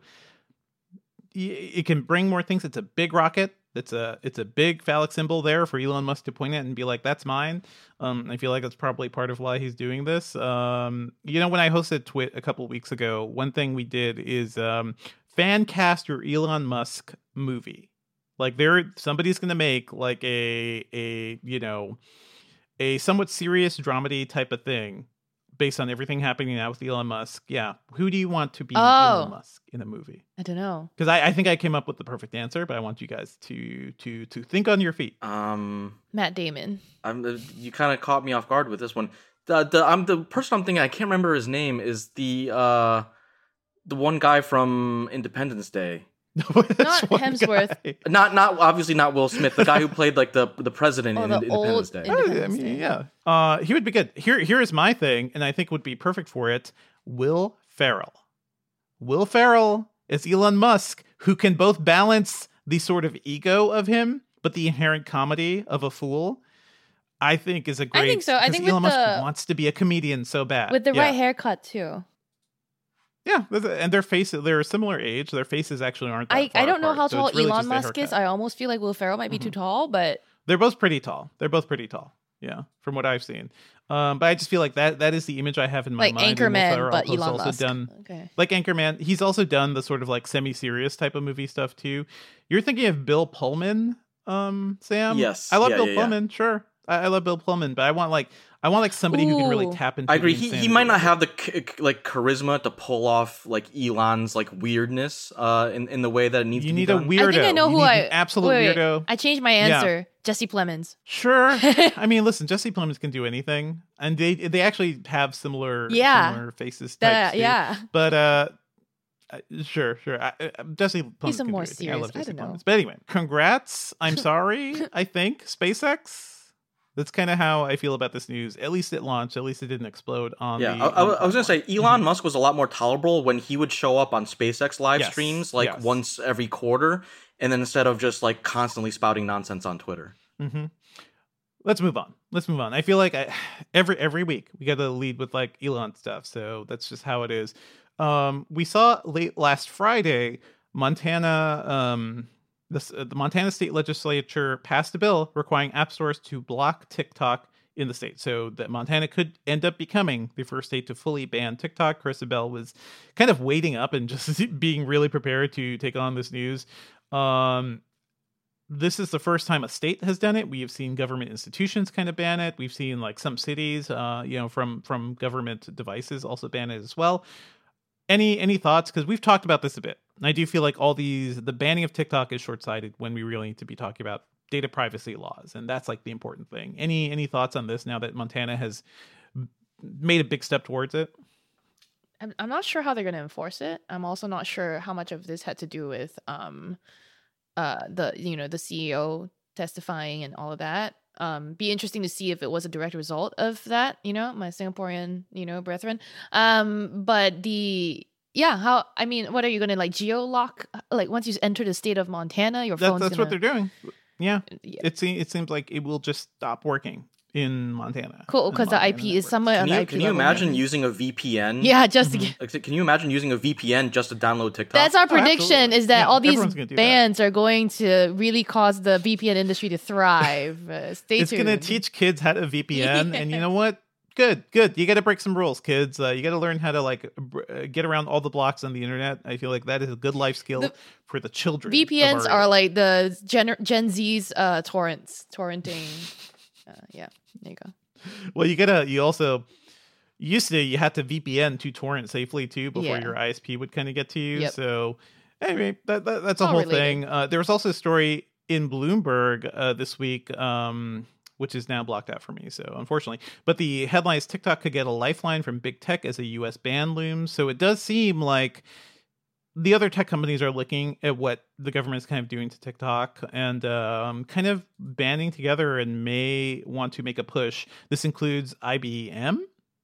it can bring more things. It's a big rocket. It's a big phallic symbol there for Elon Musk to point at and be like, that's mine. I feel like that's probably part of why he's doing this. When I hosted Twit a couple of weeks ago, one thing we did is fan cast your Elon Musk movie. Like somebody's going to make like a somewhat serious dramedy type of thing based on everything happening now with Elon Musk. Yeah. Who do you want to be Elon Musk in a movie? I don't know. Because I think I came up with the perfect answer, but I want you guys to think on your feet. Matt Damon. You kind of caught me off guard with this one. The person I'm thinking, I can't remember his name, is the one guy from Independence Day. Not Hemsworth. Not obviously not Will Smith. The guy who played like the president in the Independence Day. Independence Day. Yeah. He would be good. Here is my thing, and I think would be perfect for it. Will Ferrell. Will Ferrell is Elon Musk, who can both balance the sort of ego of him, but the inherent comedy of a fool. I think is a great. I think so. I think Elon Musk wants to be a comedian so bad with the right haircut too. Yeah, and they're a similar age. Their faces actually aren't that far I don't know apart, how tall really Elon Musk is. I almost feel like Will Ferrell might be too tall, but they're both pretty tall. Yeah, from what I've seen. But I just feel like that is the image I have in my like mind. Anchorman, but Elon also Musk. Done, okay. Like Anchorman, he's also done the sort of like semi-serious type of movie stuff too. You're thinking of Bill Pullman, Sam? Yes. I love Bill Pullman, sure. I love Bill Pullman, but I want like somebody who can really tap into. I agree. He might not have the charisma to pull off like Elon's like weirdness in the way that it needs to be done. You need a weirdo. I think I know absolute weirdo. I changed my answer. Yeah. Jesse Plemons. Sure. I mean, listen, Jesse Plemons can do anything, and they actually have similar faces. Types too. Yeah. But sure. Jesse Plemons. He's can more do serious. I love Jesse I don't know. Plemons. But anyway, congrats. I'm sorry. I think SpaceX. That's kind of how I feel about this news. At least it launched. At least it didn't explode on. Yeah, I was gonna say Elon Musk was a lot more tolerable when he would show up on SpaceX live streams once every quarter, and then instead of just like constantly spouting nonsense on Twitter. Mm-hmm. Let's move on. I feel like every week we got to lead with like Elon stuff, so that's just how it is. We saw late last Friday, Montana. The Montana State Legislature passed a bill requiring app stores to block TikTok in the state, so that Montana could end up becoming the first state to fully ban TikTok. Carissa Bell was kind of waiting up and just being really prepared to take on this news. This is the first time a state has done it. We have seen government institutions kind of ban it. We've seen like some cities, from government devices also ban it as well. Any thoughts? Because we've talked about this a bit. I do feel like the banning of TikTok is short-sighted when we really need to be talking about data privacy laws, and that's like the important thing. Any thoughts on this now that Montana has made a big step towards it? I'm not sure how they're going to enforce it. I'm also not sure how much of this had to do with the CEO testifying and all of that. Be interesting to see if it was a direct result of that, my Singaporean, brethren. What are you going to like geo-lock? Like once you enter the state of Montana, your phone's That's what they're doing. Yeah. It seems like it will just stop working in Montana. Cool, because the IP is somewhere on the IP Can you level, imagine maybe. using a VPN? Yeah, just to get... Like, can you imagine using a VPN just to download TikTok? That's our prediction, absolutely. is that Yeah, all these everyone's gonna do that. bans are going to really cause the VPN industry to thrive. Stay It's tuned. going to teach kids how to VPN, and you know what? Good. You got to break some rules, kids. You got to learn how to get around all the blocks on the internet. I feel like that is a good life skill for the children. VPNs of our are age. like the Gen Z's torrenting. Yeah, there you go. Well, you had to VPN to torrent safely too before Yeah. your ISP would kind of get to you. Yep. So anyway, that's a all whole related. thing. There was also a story in Bloomberg this week, which is now blocked out for me. So unfortunately, but the headline is TikTok could get a lifeline from big tech as a U.S. ban looms. So it does seem like the other tech companies are looking at what the government is kind of doing to TikTok and kind of banding together and may want to make a push. This includes IBM?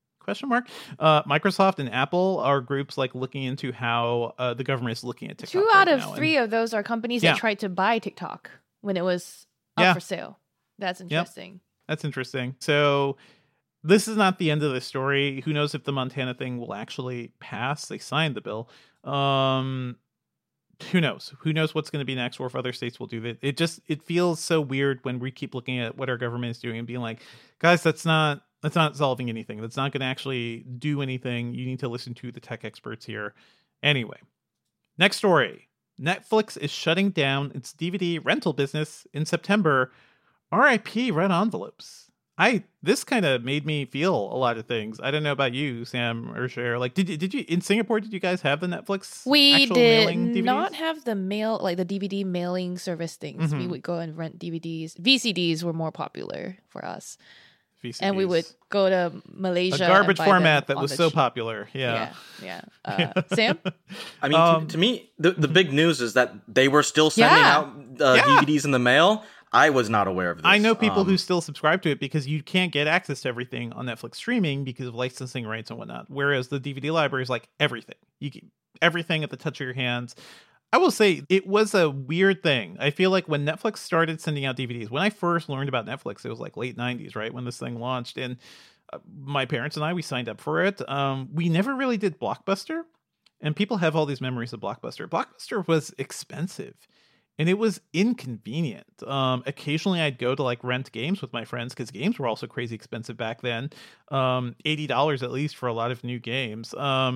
Microsoft and Apple are groups like looking into how the government is looking at TikTok. 2 right out of now. 3 of those are companies Yeah. that tried to buy TikTok when it was up Yeah. for sale. That's interesting. That's interesting. So this is not the end of the story. Who knows if the Montana thing will actually pass? They signed the bill. Who knows? Who knows what's going to be next, or if other states will do that? It feels so weird when we keep looking at what our government is doing and being like, guys, that's not solving anything. That's not going to actually do anything. You need to listen to the tech experts here. Anyway, next story. Netflix is shutting down its DVD rental business in September. RIP red envelopes. This kind of made me feel a lot of things. I don't know about you, Sam or Cher. Like, did you in Singapore? Did you guys have the Netflix? We actual did mailing DVDs? not have the the DVD mailing service things. We Mhm. would go and rent DVDs. VCDs were more popular for us. VCDs. And we would go to a Malaysia. garbage and buy format them that on was the so cheap. popular. Yeah. Sam? I mean, to me, the big news is that they were still sending Yeah. out DVDs in the mail. I was not aware of this. I know people who still subscribe to it because you can't get access to everything on Netflix streaming because of licensing rights and whatnot. Whereas the DVD library is like everything. You get everything at the touch of your hands. I will say it was a weird thing. I feel like when Netflix started sending out DVDs, when I first learned about Netflix, it was like late 90s, right? When this thing launched. And my parents and I, we signed up for it. We never really did Blockbuster. And people have all these memories of Blockbuster. Blockbuster was expensive. And it was inconvenient. Occasionally I'd go to like rent games with my friends because games were also crazy expensive back then. $80 at least for a lot of new games.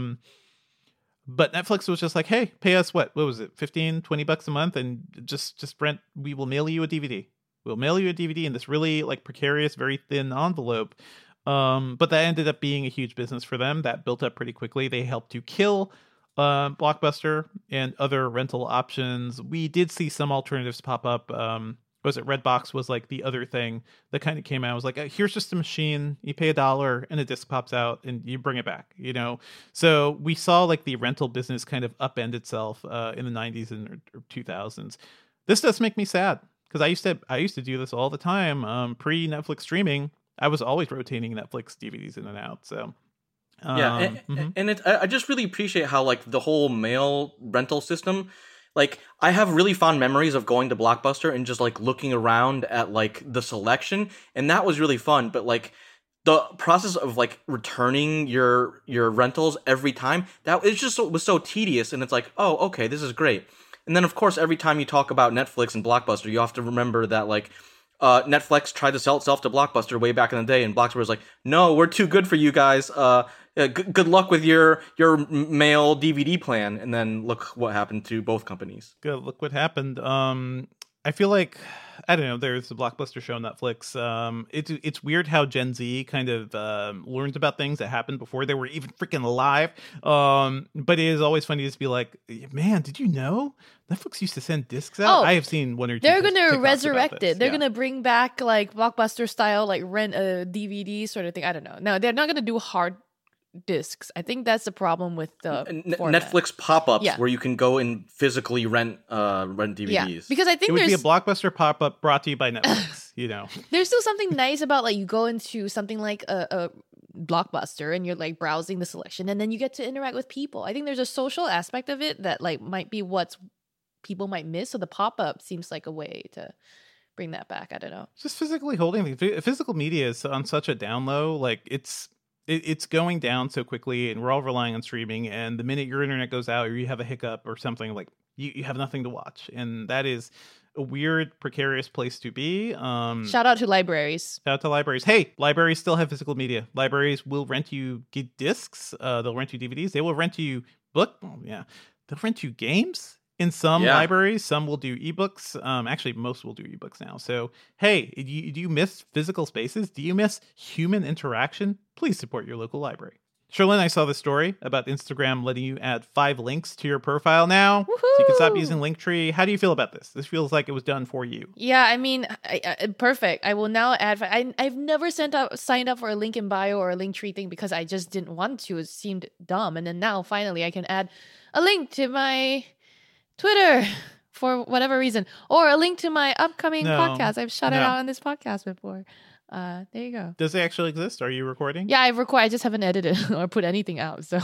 But Netflix was just like, hey, pay us what was it, $15-20 a month, and just rent. We will mail you a DVD. We'll mail you a DVD in this really like precarious, very thin envelope. But that ended up being a huge business for them. That built up pretty quickly. They helped to kill Blockbuster and other rental options. We did see some alternatives pop up. Was it Redbox was like the other thing that kind of came out. It was like, here's just a machine. You pay $1 and a disc pops out and you bring it back, you know? So we saw like the rental business kind of upend itself in the 90s and 2000s. This does make me sad because I used to do this all the time. Pre-Netflix streaming, I was always rotating Netflix DVDs in and out. So and I just really appreciate how like the whole mail rental system, like I have really fond memories of going to Blockbuster and just like looking around at like the selection, and that was really fun. But like the process of like returning your rentals every time, that it just was so tedious. And it's like, oh, okay, this is great. And then of course every time you talk about Netflix and Blockbuster, you have to remember that like Netflix tried to sell itself to Blockbuster way back in the day, and Blockbuster was like, no, we're too good for you guys. Good luck with your mail DVD plan. And then look what happened to both companies. good. Look what happened. I feel like, I don't know, there's a Blockbuster show on Netflix. It's weird how Gen Z kind of learns about things that happened before they were even freaking alive. But it is always funny to just be like, man, did you know Netflix used to send discs out? Oh, I have seen one or two. They're going TikToks to about resurrect this. it. They're Yeah. going to bring back like Blockbuster style, like rent a DVD sort of thing. I don't know. No, they're not going to do hard discs. I think that's the problem with the format. Netflix pop-ups Yeah. where you can go and physically rent DVDs. Yeah, because I It think would be a there's Blockbuster pop-up brought to you by Netflix, you know. there's still something nice about like you go into something like a Blockbuster and you're like browsing the selection and then you get to interact with people. I think there's a social aspect of it that like might be what people might miss. So the pop-up seems like a way to bring that back. I don't know. Just physically holding things. Physical media is on such a down low. Like it's going down so quickly, and we're all relying on streaming. And the minute your internet goes out, or you have a hiccup or something, like you have nothing to watch, and that is a weird, precarious place to be. Shout out to libraries. Shout out to libraries. Hey, libraries still have physical media. Libraries will rent you discs. They'll rent you DVDs. They will rent you they'll rent you games. In some libraries, some will do ebooks. Actually, most will do ebooks now. So, hey, do you miss physical spaces? Do you miss human interaction? Please support your local library. Sherlyn, I saw the story about Instagram letting you add 5 links to your profile now. Woohoo! So you can stop using Linktree. How do you feel about this? This feels like it was done for you. Yeah, I mean, perfect. I will now add. I've never signed up for a link in bio or a Linktree thing because I just didn't want to. It seemed dumb. And then now, finally, I can add a link to my Twitter for whatever reason, or a link to my upcoming podcast. I've shouted out on this podcast before. There you go. Does it actually exist? Are you recording? Yeah, I record. I just haven't edited or put anything out. So,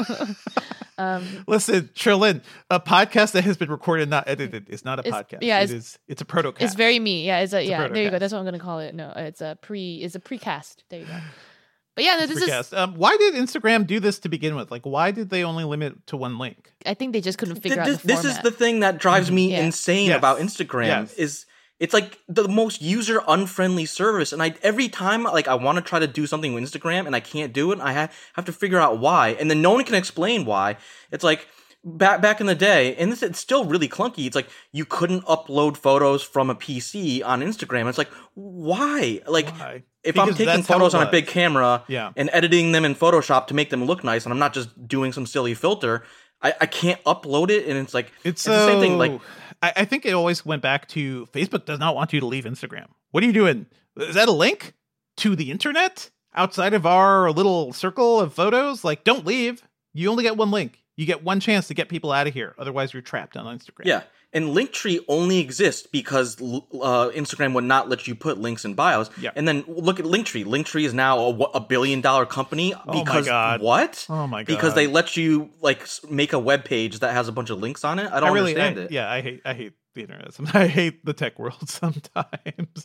listen, Sherlyn, a podcast that has been recorded, not edited, is not a podcast. Yeah, it's a protocast. It's very me. Yeah, it's a protocast. There you go. That's what I'm gonna call it. No, it's a precast. There you go. But yeah, no, this is. Why did Instagram do this to begin with? Like, why did they only limit to 1 link? I think they just couldn't figure out the format. This is the thing that drives me insane about Instagram. Is it's like the most user unfriendly service, and every time like I want to try to do something with Instagram and I can't do it, I have to figure out why, and then no one can explain why. It's like back in the day, and it's still really clunky. It's like you couldn't upload photos from a PC on Instagram. It's like why? Like if I'm taking photos on a big camera and editing them in Photoshop to make them look nice, and I'm not just doing some silly filter, I can't upload it, and it's like it's the same thing. Like I think it always went back to Facebook does not want you to leave Instagram. What are you doing? Is that a link to the internet outside of our little circle of photos? Like, don't leave. You only get 1 link. You get 1 chance to get people out of here. Otherwise, you're trapped on Instagram. Yeah. And Linktree only exists because Instagram would not let you put links in bios. Yep. And then look at Linktree. Linktree is now a $1 billion company because what? Oh my god! Because they let you like make a web page that has a bunch of links on it. I don't understand it. Yeah, I hate the internet. I hate the tech world sometimes.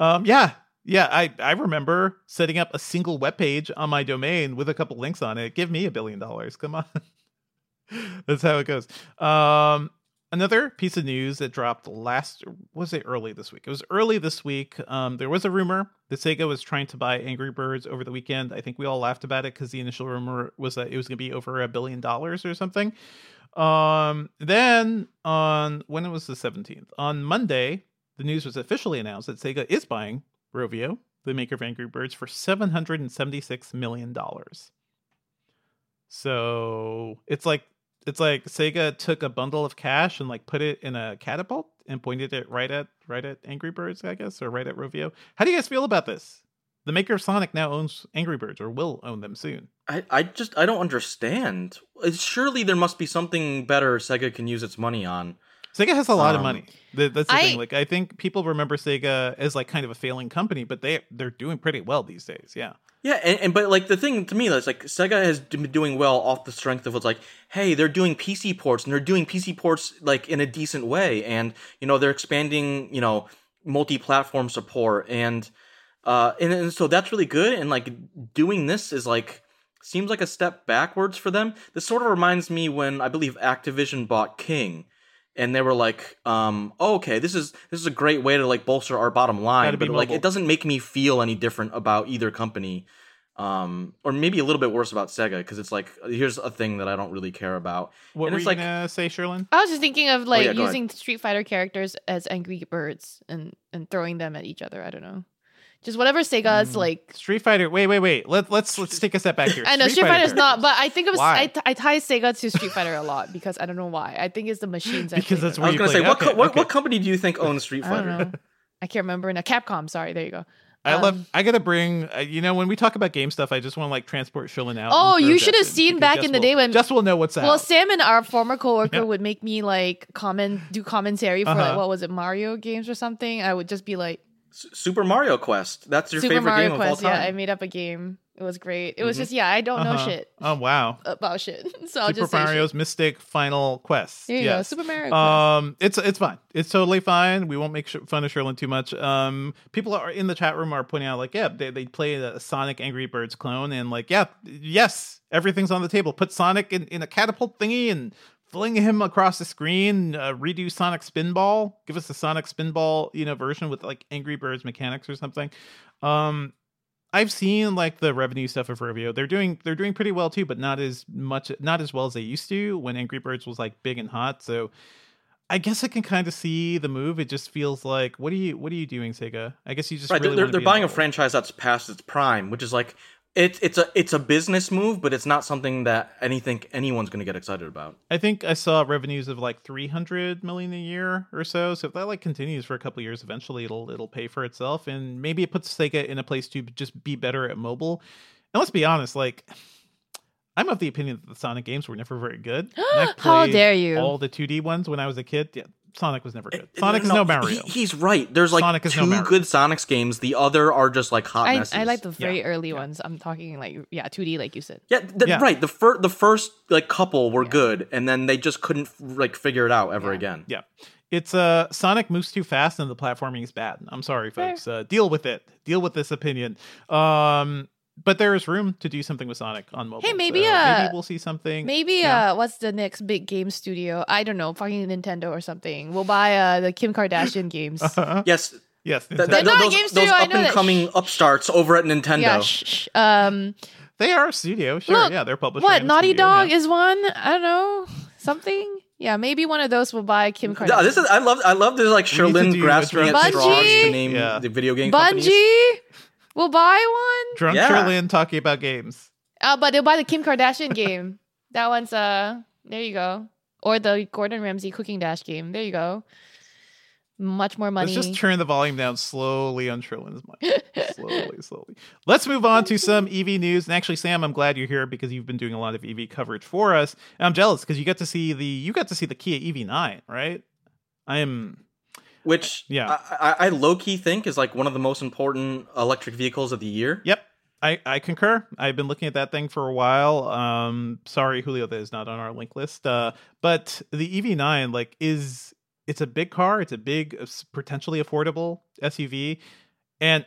I remember setting up a single web page on my domain with a couple links on it. Give me $1 billion. Come on. That's how it goes. Another piece of news that dropped early this week? It was early this week. There was a rumor that Sega was trying to buy Angry Birds over the weekend. I think we all laughed about it because the initial rumor was that it was going to be over $1 billion or something. Then when it was the 17th, on Monday, the news was officially announced that Sega is buying Rovio, the maker of Angry Birds, for $776 million. So it's like Sega took a bundle of cash and like put it in a catapult and pointed it right at Angry Birds, I guess, or right at Rovio. How do you guys feel about this? The maker of Sonic now owns Angry Birds, or will own them soon. I don't understand. Surely there must be something better Sega can use its money on. Sega has a lot of money. That's the thing. Like, I think people remember Sega as like kind of a failing company, but they're doing pretty well these days. Yeah. Yeah, but like the thing to me is like Sega has been doing well off the strength of what's like, hey, they're doing PC ports, and they're doing PC ports like in a decent way, and they're expanding multi-platform support, and so that's really good, and like doing this is like seems like a step backwards for them. This sort of reminds me when I believe Activision bought King. And they were like, okay, this is a great way to like bolster our bottom line, but like it doesn't make me feel any different about either company, or maybe a little bit worse about Sega because it's like here's a thing that I don't really care about. What were you gonna say, Sherlyn? I was just thinking of like using Street Fighter characters as Angry Birds and throwing them at each other. I don't know. Just whatever Sega's like Street Fighter. Wait. Let's take a step back here. I know Street Fighter's not, but I think it was I tie Sega to Street Fighter a lot because I don't know why. I think it's the machines. Because that's where I was going to say what company do you think owns Street Fighter? I don't know. I can't remember. Now Capcom. Sorry, there you go. I gotta bring. When we talk about game stuff, I just want to like transport Shilin out. Oh, you should have seen back in the day when Jess will know what's out. Well, Sam and our former coworker would make me like do commentary for like what was it, Mario games or something. I would just be like, Super Mario Quest. That's your Super favorite Mario game Quest. of all time. Yeah, I made up a game. It was great. It was just I don't know shit Oh wow. about shit, so I'll Super just say Mario's shit. Mystic Final Quest. There you yes. go, Super Mario Quest. It's fine. It's totally fine. We won't make fun of Sherlyn too much. People are in the chat room are pointing out like, yeah, they play a Sonic Angry Birds clone, and like, yeah, yes, everything's on the table. Put Sonic in a catapult thingy and fling him across the screen. Redo Sonic Spinball. Give us a Sonic Spinball, version with like Angry Birds mechanics or something. I've seen like the revenue stuff of Rovio. They're doing pretty well too, but not as well as they used to when Angry Birds was like big and hot. So I guess I can kind of see the move. It just feels like what are you doing, Sega? I guess you just right. Really they're buying involved. a franchise that's past its prime, which is like it's a business move, but it's not something that anyone's going to get excited about. I think I saw revenues of like 300 million a year or so. So if that like continues for a couple of years, eventually it'll pay for itself, and maybe it puts Sega in a place to just be better at mobile. And let's be honest, like I'm of the opinion that the Sonic games were never very good. How played dare you? All the 2D ones when I was a kid. Yeah, Sonic was never good. Sonic is no Mario. He's right. There's like Sonic is no two Mario. good Sonic's games. The other are just like hot messes. I like the very early ones. I'm talking like 2D, like you said. Yeah. Right. The first like couple were good, and then they just couldn't like figure it out ever again. Yeah. It's Sonic moves too fast and the platforming is bad. I'm sorry, folks. Deal with it. Deal with this opinion. But there is room to do something with Sonic on mobile. Hey, maybe maybe we'll see something. Maybe what's the next big game studio? I don't know, fucking Nintendo or something. We'll buy the Kim Kardashian games. Yes. Yes. They're not a those game studio, those I up know and that. coming upstarts over at Nintendo. Yeah, They are a studio. Sure. Look, yeah, they're publishing. what? Naughty studio, Dog yeah. is one. I don't know, something. Yeah, maybe one of those will buy Kim Kardashian. I love this like We need to Sherlyn do grasping a at Bungie? straws to name Yeah. the video game companies. Bungie will buy one. Drunk Yeah. Sherlyn talking about games. But they'll buy the Kim Kardashian game. That one's there you go. Or the Gordon Ramsay Cooking Dash game. There you go. Much more money. Let's just turn the volume down slowly on Sherlyn's mic. slowly. Let's move on to some EV news. And actually, Sam, I'm glad you're here because you've been doing a lot of EV coverage for us. And I'm jealous because you got to see the Kia EV9, right? Which Yeah. I low key think is like one of the most important electric vehicles of the year. Yep. I concur. I've been looking at that thing for a while. Sorry, Julio, that is not on our link list. But the EV9 it's a big car. It's a big, potentially affordable SUV. And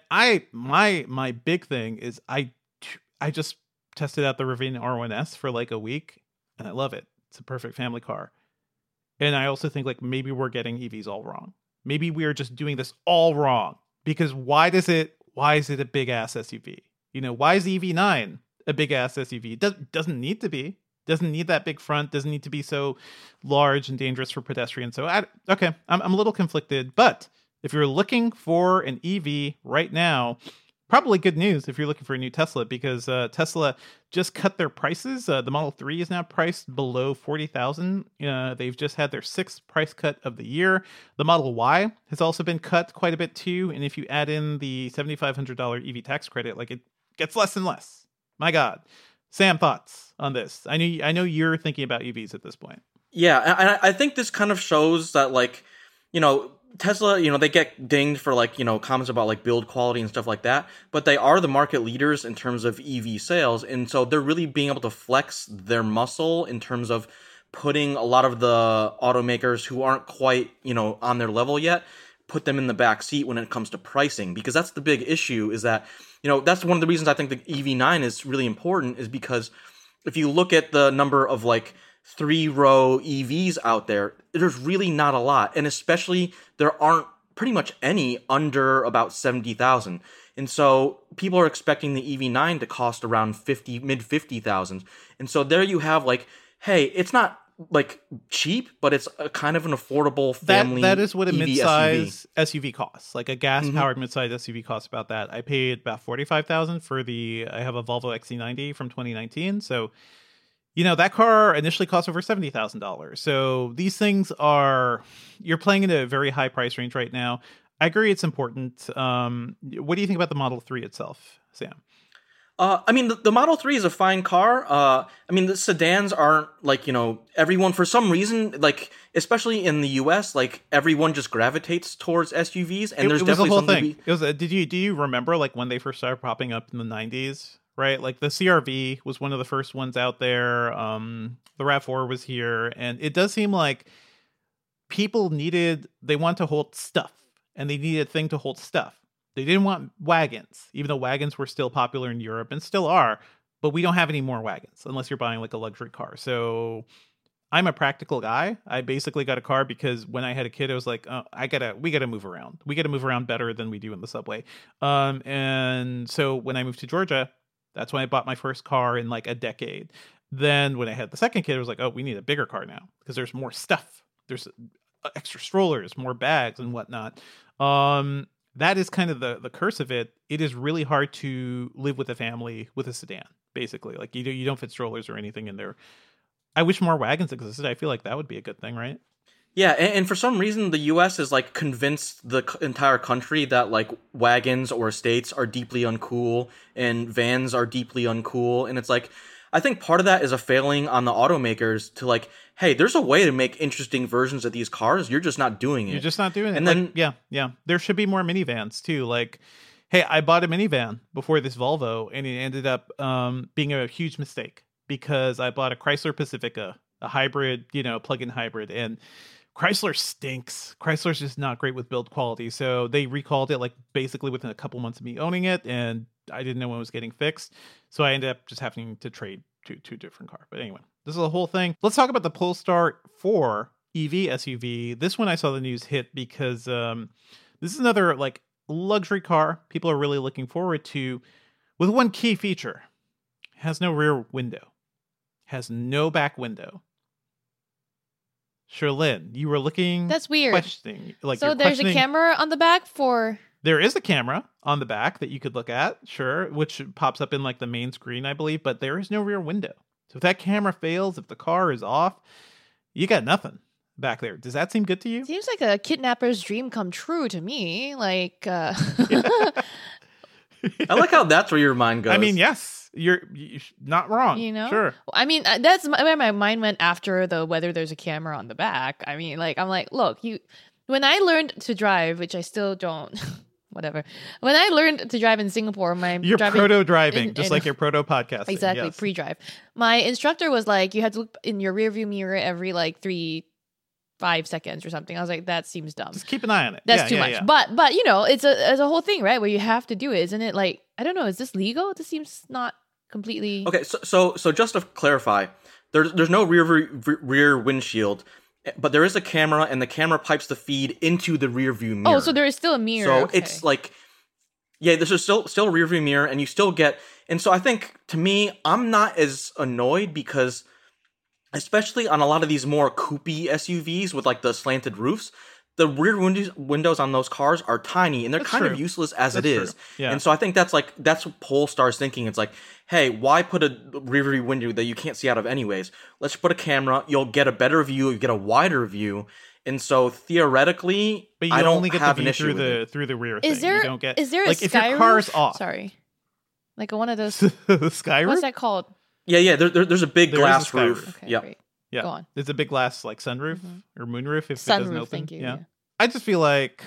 my big thing is I just tested out the Rivian R1S for like a week, and I love it. It's a perfect family car. And I also think like maybe we're getting EVs all wrong. Maybe we are just doing this all wrong because why is it a big ass SUV? Why is the EV9 a big ass SUV? Doesn't need to be. Doesn't need that big front. Doesn't need to be so large and dangerous for pedestrians. So I'm a little conflicted. But if you're looking for an EV right now, probably good news if you're looking for a new Tesla because Tesla just cut their prices. The Model 3 is now priced below $40,000. They've just had their 6th price cut of the year. The Model Y has also been cut quite a bit too. And if you add in the $7,500 EV tax credit, like it gets less and less. My God. Sam, thoughts on this? I know you're thinking about EVs at this point. Yeah, and I think this kind of shows that Tesla, they get dinged for comments about like build quality and stuff like that, but they are the market leaders in terms of EV sales, and so they're really being able to flex their muscle in terms of putting a lot of the automakers who aren't quite, on their level yet, put them in the back seat when it comes to pricing, because that's the big issue is that, that's one of the reasons I think the EV9 is really important is because if you look at the number of 3-row EVs out there, there's really not a lot. And especially there aren't pretty much any under about 70,000. And so people are expecting the EV9 to cost around mid 50,000. And so there you have hey, it's not cheap, but it's a kind of an affordable family. That is what a EV midsize SUV costs. Like a gas-powered midsize SUV costs about that. I paid about $45,000 for I have a Volvo XC90 from 2019. So, that car initially cost over $70,000. So these things you're playing in a very high price range right now. I agree it's important. What do you think about the Model 3 itself, Sam? I mean, the Model 3 is a fine car. I mean, the sedans aren't like, everyone, for some reason, like, especially in the US, like, everyone just gravitates towards SUVs, and there's it was definitely a whole something thing. It was. Do you remember like when they first started popping up in the 90s? Right, like the CRV was one of the first ones out there. The RAV4 was here, and it does seem like they want to hold stuff, and they needed a thing to hold stuff. They didn't want wagons, even though wagons were still popular in Europe and still are, but we don't have any more wagons unless you're buying like a luxury car. So I'm a practical guy. I basically got a car because when I had a kid, I was like, oh, we gotta move around. We gotta move around better than we do in the subway. And so when I moved to Georgia, that's when I bought my first car in like a decade. Then when I had the second kid, I was like, oh, we need a bigger car now because there's more stuff. There's extra strollers, more bags and whatnot. That is kind of the curse of it. It is really hard to live with a family with a sedan, basically. Like you don't fit strollers or anything in there. I wish more wagons existed. I feel like that would be a good thing, right? Yeah, and for some reason, the U.S. is like convinced the entire country that like wagons or estates are deeply uncool and vans are deeply uncool, and it's like I think part of that is a failing on the automakers to like, hey, there's a way to make interesting versions of these cars. You're just not doing it. You're just not doing it. And like, then yeah, there should be more minivans too. Like, hey, I bought a minivan before this Volvo, and it ended up being a huge mistake because I bought a Chrysler Pacifica, a hybrid, plug-in hybrid, and Chrysler stinks. Chrysler's just not great with build quality. So they recalled it like basically within a couple months of me owning it, and I didn't know when it was getting fixed. So I ended up just having to trade two different cars. But anyway, this is a whole thing. Let's talk about the Polestar 4 EV SUV. This one I saw the news hit because this is another like luxury car people are really looking forward to with one key feature. It has no rear window. Has no back window. Sherlyn, you were looking. That's weird. Questioning, so there's a camera on the back for. There is a camera on the back that you could look at, sure, which pops up in like the main screen, I believe, but there is no rear window. So if that camera fails, if the car is off, you got nothing back there. Does that seem good to you? Seems like a kidnapper's dream come true to me. Like, I like how that's where your mind goes. I mean, yes. You're not wrong. Sure. I mean, that's where my mind went after the whether there's a camera on the back. I mean, like, I'm like, look, when I learned to drive, which I still don't, whatever. When I learned to drive in Singapore, you're proto driving, just like your proto podcasting. Exactly, yes. Pre-drive. My instructor was like, you had to look in your rearview mirror every like 5 seconds or something. I was like, that seems dumb. Just keep an eye on it. That's too much. Yeah. But it's a whole thing, right? Where you have to do it, isn't it? Like, I don't know. Is this legal? This seems not completely. Okay, so just to clarify, there's no rear windshield, but there is a camera, and the camera pipes the feed into the rear view mirror. Oh, so there is still a mirror. So it's like, yeah, there's still a rear view mirror, and you still get. And so I think, to me, I'm not as annoyed because, especially on a lot of these more coupey SUVs with like the slanted roofs, the rear windows on those cars are tiny, and they're kind of useless as it is. Yeah. And so I think that's what Polestar's thinking. It's like, hey, why put a rear view window that you can't see out of anyways? Let's put a camera. You'll get a better view. You get a wider view. And so theoretically, but you I don't only get have the an view issue through the rear. Is thing. there you don't get, is there like a if your sky car's roof? off? Sorry, like one of those. The sky roof? What's that called? Yeah. There's a big There glass is a sky roof. roof. Okay, Yeah. great. Yeah, Go on. It's a big glass like sunroof or moonroof if it doesn't Sunroof, open. thank you. Yeah. I just feel like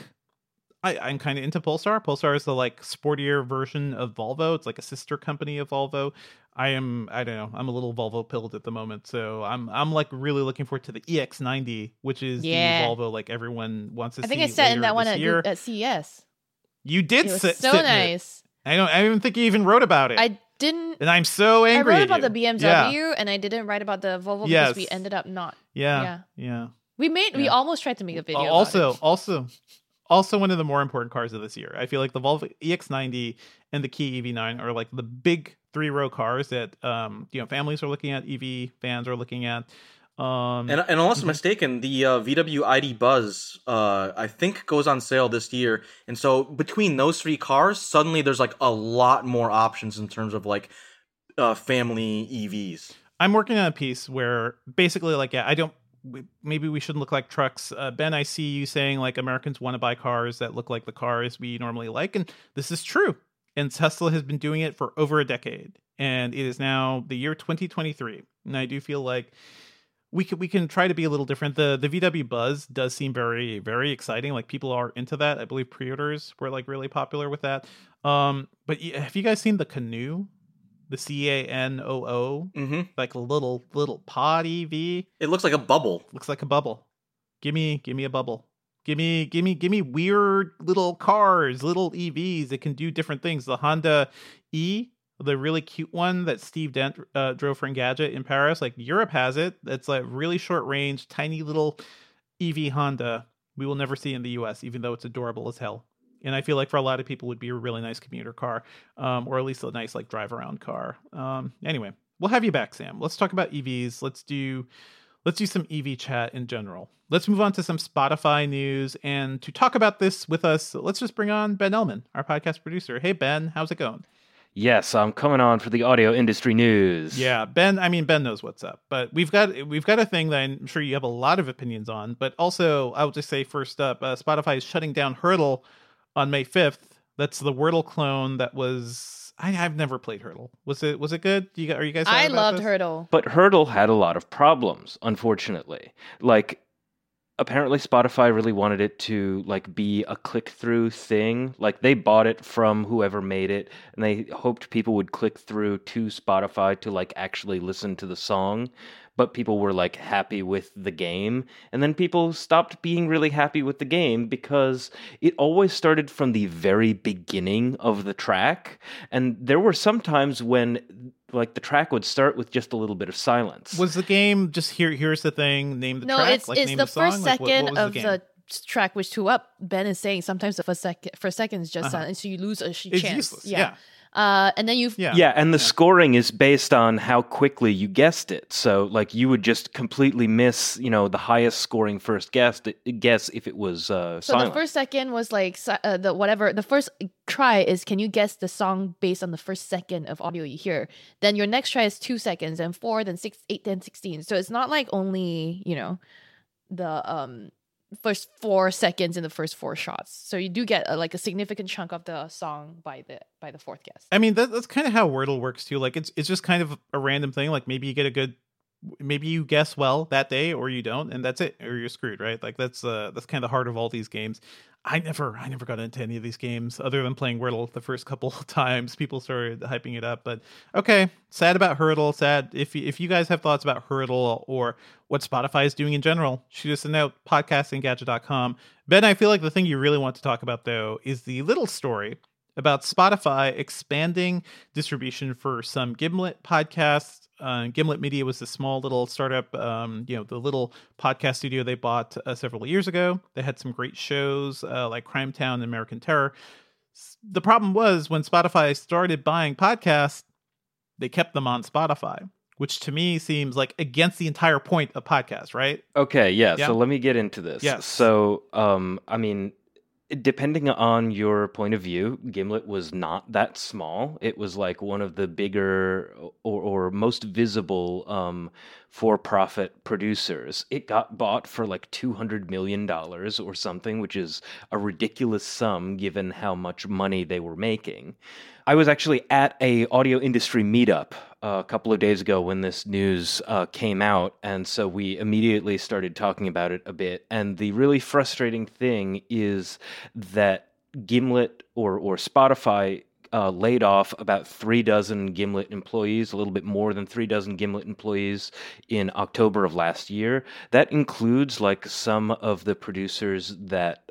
I'm kind of into Polestar. Polestar is the like sportier version of Volvo. It's like a sister company of Volvo. I don't know. I'm a little Volvo pilled at the moment, so I'm like really looking forward to the EX90, which is the Volvo like everyone wants to see. I think I sat in that one year. at CES. You did It was sit so sit in nice. it. I don't even think you even wrote about it. I didn't. And I'm so angry. I wrote at about you. the BMW, and I didn't write about the Volvo because we ended up not. Yeah. We almost tried to make a video. about it. Also one of the more important cars of this year. I feel like the Volvo EX90 and the Kia EV9 are like the big 3-row cars that families are looking at, EV fans are looking at. And unless I'm mistaken, the VW ID Buzz I think goes on sale this year, and so between those 3 cars, suddenly there's like a lot more options in terms of like family EVs. I'm working on a piece where basically like maybe we shouldn't look like trucks. Ben, I see you saying like Americans want to buy cars that look like the cars we normally like, and this is true. and Tesla has been doing it for over a decade. And it is now the year 2023. And I do feel like we can try to be a little different. The VW Buzz does seem very, very exciting. Like, people are into that. I believe pre-orders were like really popular with that. But have you guys seen the Canoo? The CANOO? Mm-hmm. Like a little pod EV? It looks like a bubble. Looks like a bubble. Give me a bubble. Give me weird little cars, little EVs that can do different things. The Honda E, the really cute one that Steve Dent drove for Engadget in Paris. Like, Europe has it. It's like really short range, tiny little EV Honda we will never see in the US, even though it's adorable as hell. And I feel like for a lot of people would be a really nice commuter car, or at least a nice like drive around car. Anyway, we'll have you back, Sam. Let's talk about EVs. Let's do some EV chat in general. Let's move on to some Spotify news. And to talk about this with us, let's just bring on Ben Ellman, our podcast producer. Hey, Ben, how's it going? Yes, I'm coming on for the audio industry news. Yeah, Ben knows what's up. But we've got a thing that I'm sure you have a lot of opinions on. But also, I will just say first up, Spotify is shutting down Hurdle on May 5th. That's the Wordle clone that was... I've never played Hurdle. Was it good? Are you guys? I about loved this? Hurdle. But Hurdle had a lot of problems, unfortunately. Like, apparently Spotify really wanted it to like be a click-through thing. Like, they bought it from whoever made it, and they hoped people would click through to Spotify to like actually listen to the song. But people were like happy with the game. And then people stopped being really happy with the game because it always started from the very beginning of the track. And there were some times when like the track would start with just a little bit of silence. Was the game just here's the thing, name the No, track? it's name the the song? first Like, second what was of game? the track, which to what Ben is saying, sometimes the first second is just silent, so you lose a It's chance. useless. Yeah. And then you Yeah, and the scoring is based on how quickly you guessed it. So, like, you would just completely miss, the highest scoring first guess if it was So silent. the first second was like the first try is, can you guess the song based on the first second of audio you hear? Then your next try is 2 seconds, then 4, then 6, 8, then 16. So it's not like only, the first 4 seconds in the first 4 shots. So you do get a significant chunk of the song by the fourth guess. I mean, that's kind of how Wordle works too. Like, it's just kind of a random thing. Like, maybe you guess well that day, or you don't, and that's it, or you're screwed, right? Like, that's kind of the heart of all these games. I never got into any of these games other than playing Wordle the first couple of times. People started hyping it up, but okay. Sad about Hurdle. Sad. If you guys have thoughts about Hurdle or what Spotify is doing in general, shoot us a note, podcast@engadget.com. Ben, I feel like the thing you really want to talk about, though, is the little story about Spotify expanding distribution for some Gimlet podcasts. Gimlet Media was the small little startup, the little podcast studio they bought several years ago. They had some great shows like Crime Town and American Terror. The problem was when Spotify started buying podcasts, they kept them on Spotify, which to me seems like against the entire point of podcasts, right? Okay, yeah. Yeah. So let me get into this. Yes. So, depending on your point of view, Gimlet was not that small. It was like one of the bigger or most visible for-profit producers. It got bought for like $200 million or something, which is a ridiculous sum given how much money they were making. I was actually at a audio industry meetup a couple of days ago when this news came out, and so we immediately started talking about it a bit. And the really frustrating thing is that Gimlet or Spotify laid off about 36 Gimlet employees, a little bit more than 36 Gimlet employees in October of last year. That includes like some of the producers that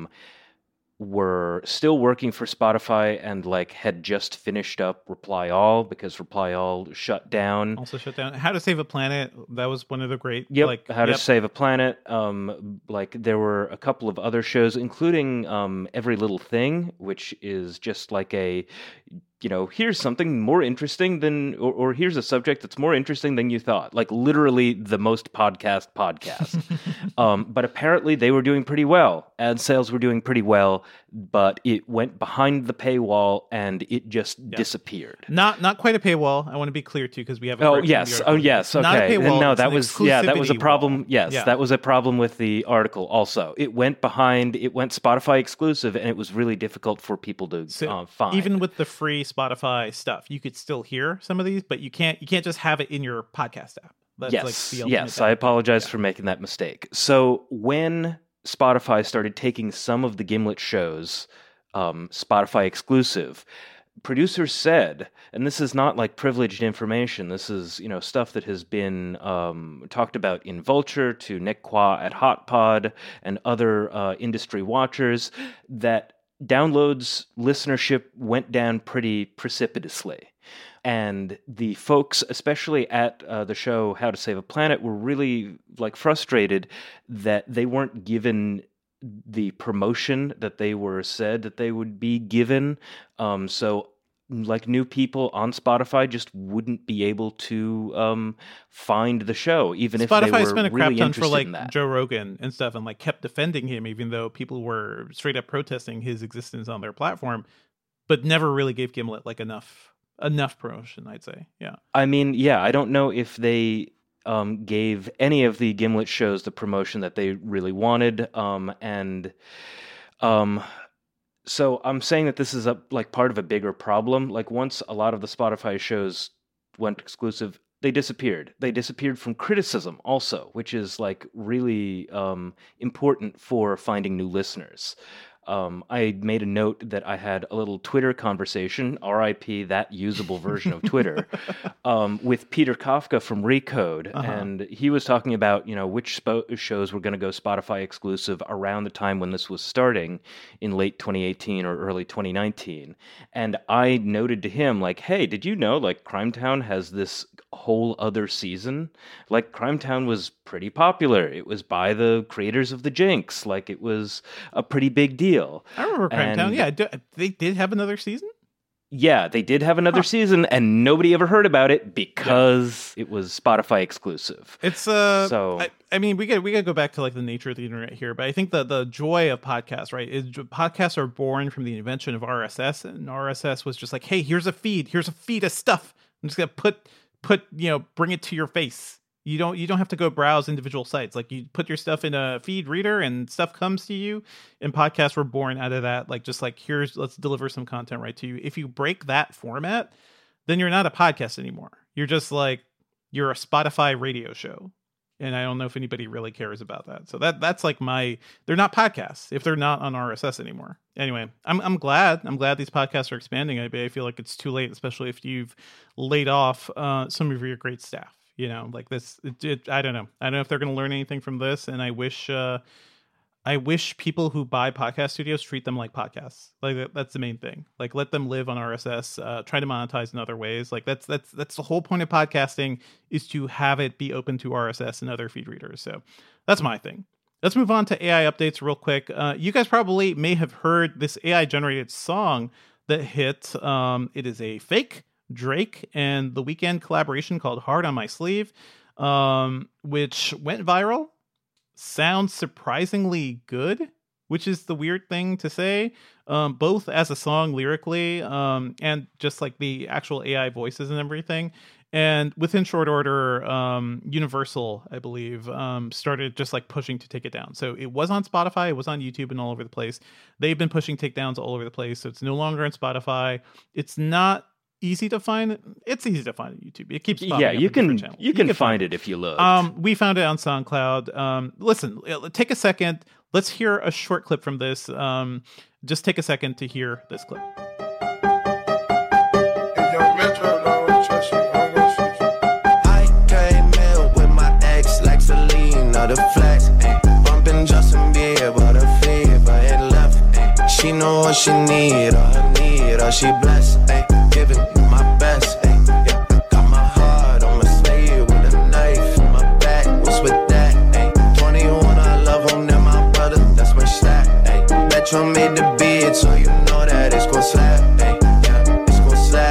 were still working for Spotify and like had just finished up Reply All because Reply All shut down. Also shut down. How to Save a Planet. That was one of the great. Yep. How to Save a Planet. Like there were a couple of other shows, including Every Little Thing, which is just like a here's something more interesting than, or here's a subject that's more interesting than you thought. Like literally the most podcast. But apparently they were doing pretty well. Ad sales were doing pretty well, but it went behind the paywall and it just disappeared. Not quite a paywall. I want to be clear too, because we have. Oh yes. Okay. Not a paywall. No, that was a problem. Wall. Yes, that was a problem with the article. Also, it went Spotify exclusive, and it was really difficult for people to find. Even with the free Spotify stuff, you could still hear some of these, but you can't just have it in your podcast app. That's yes. I apologize for making that mistake. So when Spotify started taking some of the Gimlet shows, Spotify exclusive, producers said, and this is not like privileged information, this is stuff that has been talked about in Vulture, to Nick Qua at HotPod, and other industry watchers, that downloads listenership went down pretty precipitously. And the folks, especially at the show How to Save a Planet, were really frustrated that they weren't given the promotion that they were said that they would be given. So new people on Spotify just wouldn't be able to find the show, even if they were Spotify spent a crap really ton for in that. Joe Rogan and stuff, and kept defending him, even though people were straight up protesting his existence on their platform, but never really gave Gimlet enough promotion, I'd say. Yeah. I mean, I don't know if they gave any of the Gimlet shows the promotion that they really wanted, so I'm saying that this is part of a bigger problem. Once a lot of the Spotify shows went exclusive, they disappeared. They disappeared from criticism also, which is really important for finding new listeners. I made a note that I had a little Twitter conversation, RIP that usable version of Twitter, with Peter Kafka from Recode. And he was talking about, which shows were going to go Spotify exclusive around the time when this was starting in late 2018 or early 2019. And I noted to him, hey, did you know, Crimetown has this whole other season? Crimetown was pretty popular. It was by the creators of the Jinx. It was a pretty big deal. I remember Crimetown. Yeah, they did have another season? Yeah, they did have another season, and nobody ever heard about it because it was Spotify exclusive. It's I mean, we gotta go back to the nature of the internet here, but I think the joy of podcasts, right, is podcasts are born from the invention of RSS, and RSS was just hey, here's a feed of stuff. I'm just gonna put bring it to your face. You don't have to go browse individual sites. You put your stuff in a feed reader and stuff comes to you. And podcasts were born out of that. Let's deliver some content right to you. If you break that format, then you're not a podcast anymore. You're just you're a Spotify radio show. And I don't know if anybody really cares about that. So that's they're not podcasts if they're not on RSS anymore. Anyway, I'm glad these podcasts are expanding. I feel like it's too late, especially if you've laid off some of your great staff. This. I don't know. I don't know if they're going to learn anything from this. And I wish people who buy podcast studios treat them like podcasts. That's the main thing. Let them live on RSS. Try to monetize in other ways. That's the whole point of podcasting, is to have it be open to RSS and other feed readers. So that's my thing. Let's move on to AI updates real quick. You guys probably may have heard this AI generated song that hit. It is a fake Drake and The Weeknd collaboration called Hard on My Sleeve, which went viral. Sounds surprisingly good, which is the weird thing to say, both as a song lyrically and just the actual AI voices and everything. And within short order, Universal, I believe, started just pushing to take it down. So it was on Spotify, it was on YouTube and all over the place. They've been pushing takedowns all over the place. So it's no longer on Spotify. It's not easy to find. It's easy to find on YouTube. It keeps popping up you can find it if you look. We found it on SoundCloud. Listen, take a second. Let's hear a short clip from this. Just take a second to hear this clip. I came in with my ex like Selena, the flex, bumping Justin Bieber, the fever, it left. She know what she need, or she blessed. Giving my best, yeah. Got my heart on my sleeve with a knife in my back. What's with that? 21, I love him, then my brother, that's my stack. Metro made the beat, so you know that it's gon' slap. Yeah, it's gon' slap.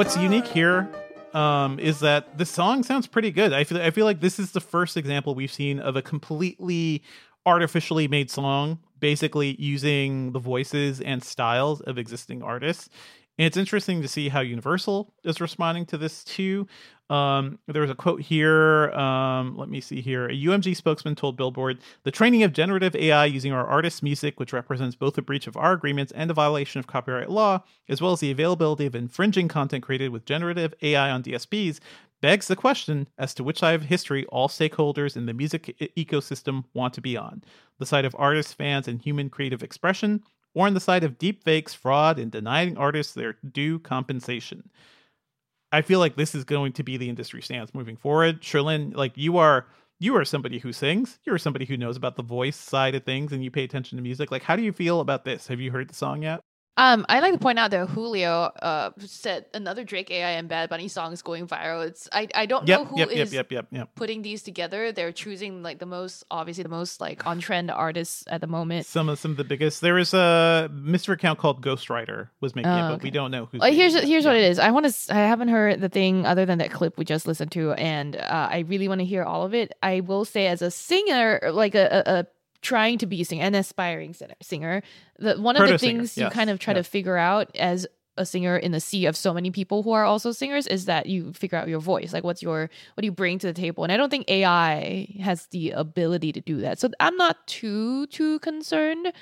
what's unique here is that the song sounds pretty good. I feel like this is the first example we've seen of a completely artificially made song, basically using the voices and styles of existing artists. And it's interesting to see how Universal is responding to this too. There was a quote here. Let me see here. A UMG spokesman told Billboard, "The training of generative AI using our artists' music, which represents both a breach of our agreements and a violation of copyright law, as well as the availability of infringing content created with generative AI on DSPs, begs the question as to which side of history all stakeholders in the music ecosystem want to be on. The side of artists, fans, and human creative expression, or on the side of deepfakes, fraud, and denying artists their due compensation." I feel like this is going to be the industry stance moving forward. Cherlynn, like you are somebody who sings. You're somebody who knows about the voice side of things, and you pay attention to music. Like, how do you feel about this? Have you heard the song yet? I like to point out that Julio said another Drake AI and Bad Bunny song is going viral. I don't know who is putting these together. They're choosing like the most like on trend artists at the moment. Some of the biggest. There is a mystery account called Ghostwriter was making it, but we don't know who's. Here's what it is. I haven't heard the thing other than that clip we just listened to, and I really want to hear all of it. I will say, as a singer, like a trying to be a singer, an aspiring singer, one of the things you kind of try to figure out as a singer in the sea of so many people who are also singers is that you figure out your voice. Like what do you bring to the table? And I don't think AI has the ability to do that. So I'm not too concerned.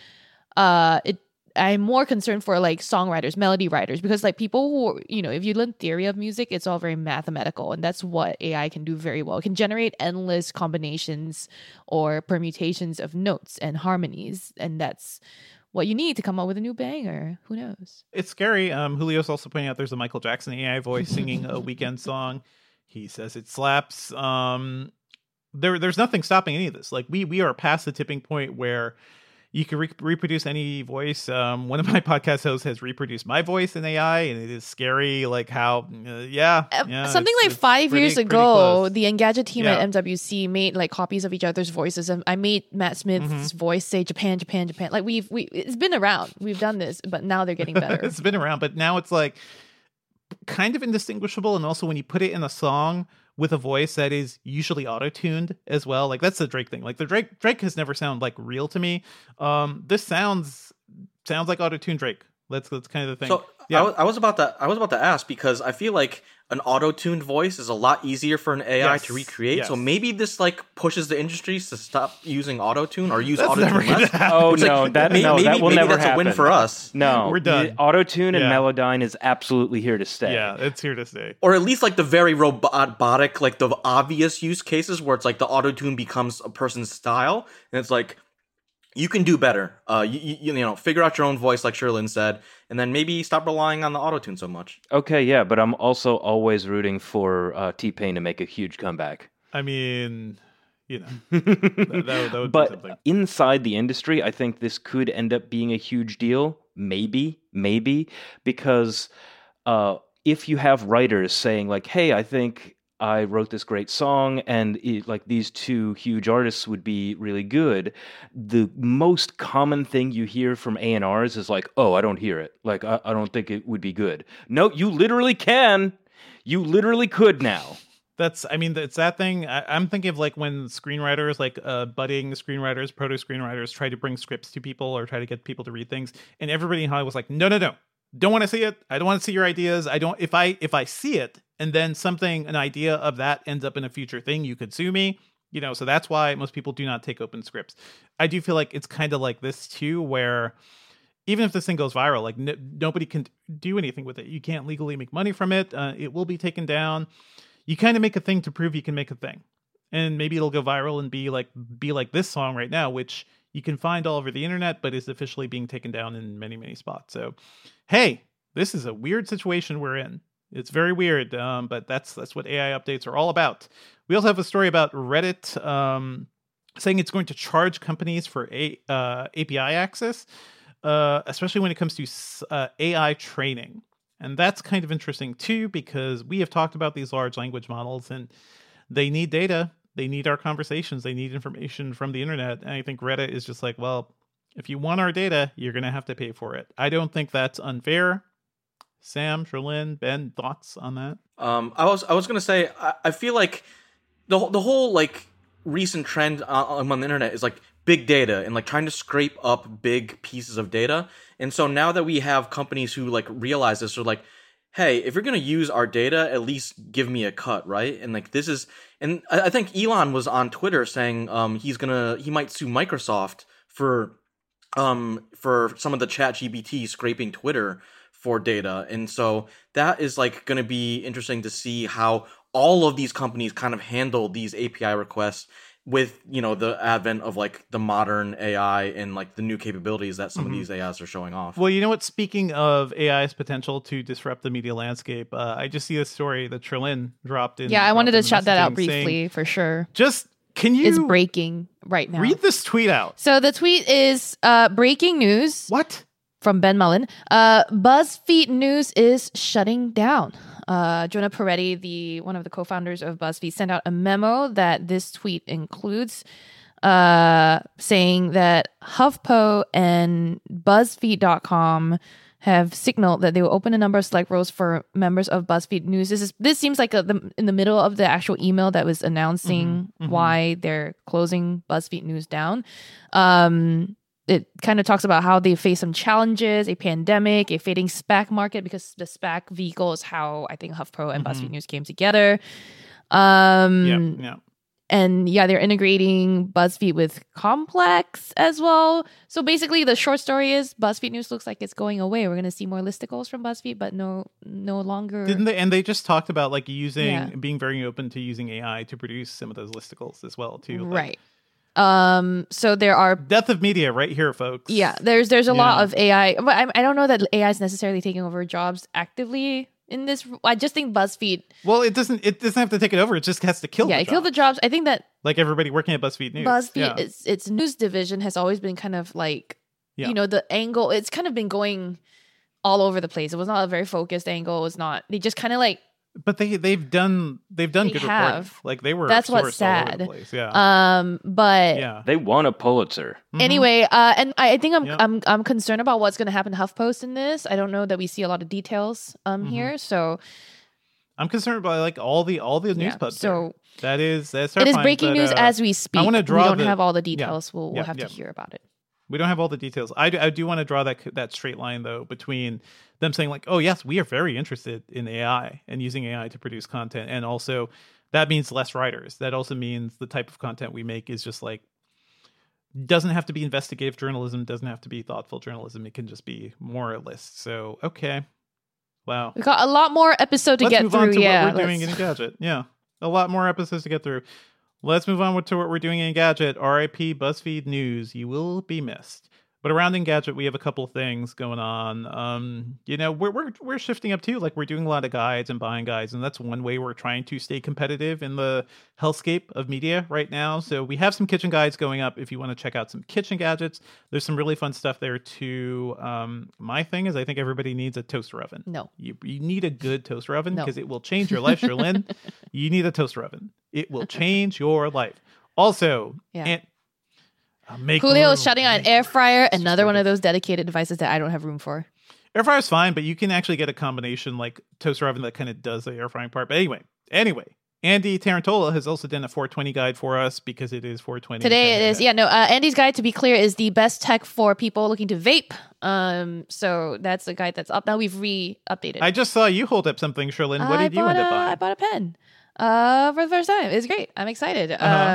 I'm more concerned for like songwriters, melody writers, because like people who, if you learn theory of music, it's all very mathematical, and that's what AI can do very well. It can generate endless combinations or permutations of notes and harmonies, and that's what you need to come up with a new banger. Who knows? It's scary. Julio's also pointing out there's a Michael Jackson AI voice singing a Weeknd song. He says it slaps. There's nothing stopping any of this. Like we are past the tipping point where you can reproduce any voice. One of my podcast hosts has reproduced my voice in AI, and it is scary, like how, something like 5 years ago, the Engadget team at MWC made like copies of each other's voices. And I made Matt Smith's voice say Japan, Japan, Japan. Like it's been around. We've done this, but now they're getting better. It's been around, but now it's like kind of indistinguishable. And also when you put it in a song with a voice that is usually auto-tuned as well. Like that's the Drake thing. Like the Drake has never sounded like real to me. This sounds like auto-tuned Drake. That's kind of the thing. So I was about to ask, because I feel like an auto-tuned voice is a lot easier for an AI to recreate. Yes. So maybe this like pushes the industries to stop using auto-tune or use auto-tune less. Oh no, that will never happen. That's a win for us. No, we're done. Auto-tune and Melodyne is absolutely here to stay. Yeah, it's here to stay. Or at least like the very robotic, like the obvious use cases where it's like the auto-tune becomes a person's style, and it's like, you can do better. You figure out your own voice, like Cherlynn said, and then maybe stop relying on the autotune so much. Okay, yeah, but I'm also always rooting for T-Pain to make a huge comeback. I mean, that would but be something. Inside the industry, I think this could end up being a huge deal. Maybe, because if you have writers saying like, "Hey, I think I wrote this great song, and like these two huge artists would be really good," the most common thing you hear from A&Rs is like, "Oh, I don't hear it. Like, I don't think it would be good." No, you literally can. You literally could now. It's that thing. I'm thinking of like when screenwriters, like budding screenwriters, proto screenwriters, try to bring scripts to people or try to get people to read things, and everybody in Hollywood was like, no. Don't want to see it. I don't want to see your ideas. I don't. If I see it, and then an idea of that ends up in a future thing, you could sue me. So that's why most people do not take open scripts. I do feel like it's kind of like this too, where even if this thing goes viral, like nobody can do anything with it. You can't legally make money from it. It will be taken down. You kind of make a thing to prove you can make a thing, and maybe it'll go viral and be like this song right now, which you can find all over the internet, but is officially being taken down in many, many spots. So, hey, this is a weird situation we're in. It's very weird, but that's what AI updates are all about. We also have a story about Reddit saying it's going to charge companies for API access, especially when it comes to AI training. And that's kind of interesting, too, because we have talked about these large language models, and they need data. They need our conversations. They need information from the internet. And I think Reddit is just like, well, if you want our data, you're going to have to pay for it. I don't think that's unfair. Sam, Sherlyn, Ben, thoughts on that? I was gonna say I feel like the whole like recent trend on the internet is like big data and like trying to scrape up big pieces of data. And so now that we have companies who like realize this, are like, hey, if you're gonna use our data, at least give me a cut, right? And like this is, and I think Elon was on Twitter saying he might sue Microsoft for some of the ChatGPT scraping Twitter for data. And so that is like going to be interesting to see how all of these companies kind of handle these API requests with, you know, the advent of like the modern AI and like the new capabilities that some of these AIs are showing off. Well, you know what? Speaking of AI's potential to disrupt the media landscape, I just see a story that Sherlyn dropped in. Yeah, I wanted to dropped in shout that out messaging briefly saying, for sure. just can you It's breaking right now. read this tweet out? So the tweet is breaking news What? from Ben Mullen. BuzzFeed News is shutting down. Jonah Peretti, one of the co-founders of BuzzFeed, sent out a memo that this tweet includes, saying that HuffPo and BuzzFeed.com have signaled that they will open a number of select roles for members of BuzzFeed News. This seems like in the middle of the actual email that was announcing why they're closing BuzzFeed News down. It kind of talks about how they face some challenges, a pandemic, a fading SPAC market, because the SPAC vehicle is how I think HuffPo and BuzzFeed News came together. Yeah. And yeah, they're integrating BuzzFeed with Complex as well. So basically, the short story is BuzzFeed News looks like it's going away. We're going to see more listicles from BuzzFeed, but no longer. Didn't they? And they just talked about like being very open to using AI to produce some of those listicles as well too. Like, Right. So there are death of media right here, folks. Yeah, there's a lot of AI, but I don't know that AI is necessarily taking over jobs actively in this. I just think BuzzFeed. Well, it doesn't have to take it over. It just has to kill. Yeah, the it killed the jobs. I think that like everybody working at BuzzFeed News. BuzzFeed, its news division has always been kind of like, you know, the angle. It's kind of been going all over the place. It was not a very focused angle. It was not. They just kind of like. But they've done good reporting. Like they were. That's what's sourced all over sad. the place. Yeah. But They won a Pulitzer. anyway, and I think I'm concerned about what's going to happen to HuffPost in this. I don't know that we see a lot of details here, so I'm concerned about like all the news pubs. so that's it is breaking news as we speak. I want to draw. We don't have all the details. We'll have to hear about it. We don't have all the details. I do want to draw that straight line though between them saying like, oh yes, we are very interested in AI and using AI to produce content, and also that means less writers. That also means the type of content we make is just like doesn't have to be investigative journalism, doesn't have to be thoughtful journalism. It can just be more a list. So okay, wow, We got a lot more episode to let's get move through. on to Yeah, what we're doing in Engadget. Yeah, a lot more episodes to get through. Let's move on to what we're doing in Engadget. RIP BuzzFeed News. You will be missed. But around Engadget, we have a couple of things going on. You know, we're shifting up too. Like we're doing a lot of guides and buying guides, and that's one way we're trying to stay competitive in the hellscape of media right now. So we have some kitchen guides going up if you want to check out some kitchen gadgets. There's some really fun stuff there too. My thing is, I think everybody needs a toaster oven. No. You need a good toaster oven No. because it will change your life, Sherlyn. You need a toaster oven. It will change your life. Also, Yeah. make Julio room. is shouting out an air fryer, another one of those dedicated devices that I don't have room for. Air fryer's fine, but you can actually get a combination like toaster oven that kind of does the air frying part. But anyway, Andy Tarantola has also done a 420 guide for us because it is 420. Today it is, Andy's guide, to be clear, is the best tech for people looking to vape. So that's the guide that's up now. We've updated. I just saw you hold up something, Sherlyn. What did you end up buying? I bought a pen for the first time. It's great. I'm excited.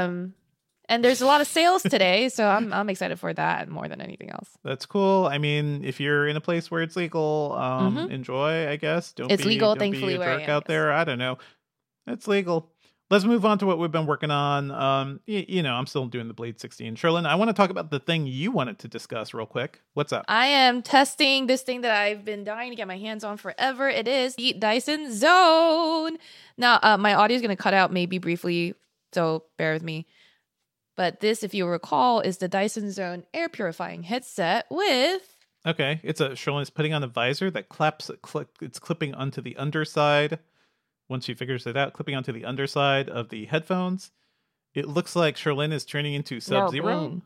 And there's a lot of sales today, so I'm excited for that more than anything else. That's cool. I mean, if you're in a place where it's legal, enjoy, I guess. It's legal, don't thankfully, be a where I jerk am, out there. I don't know. It's legal. Let's move on to what we've been working on. I'm still doing the Blade 16. Sherlyn, I want to talk about the thing you wanted to discuss real quick. What's up? I am testing this thing that I've been dying to get my hands on forever. It is the Dyson Zone. Now, my audio is going to cut out maybe briefly, so bear with me. But this, if you recall, is the Dyson Zone air purifying headset with... Okay, Sherlyn is putting on a visor that it's clipping onto the underside. Once she figures it out, clipping onto the underside of the headphones. It looks like Sherlyn is turning into Sub-Zero.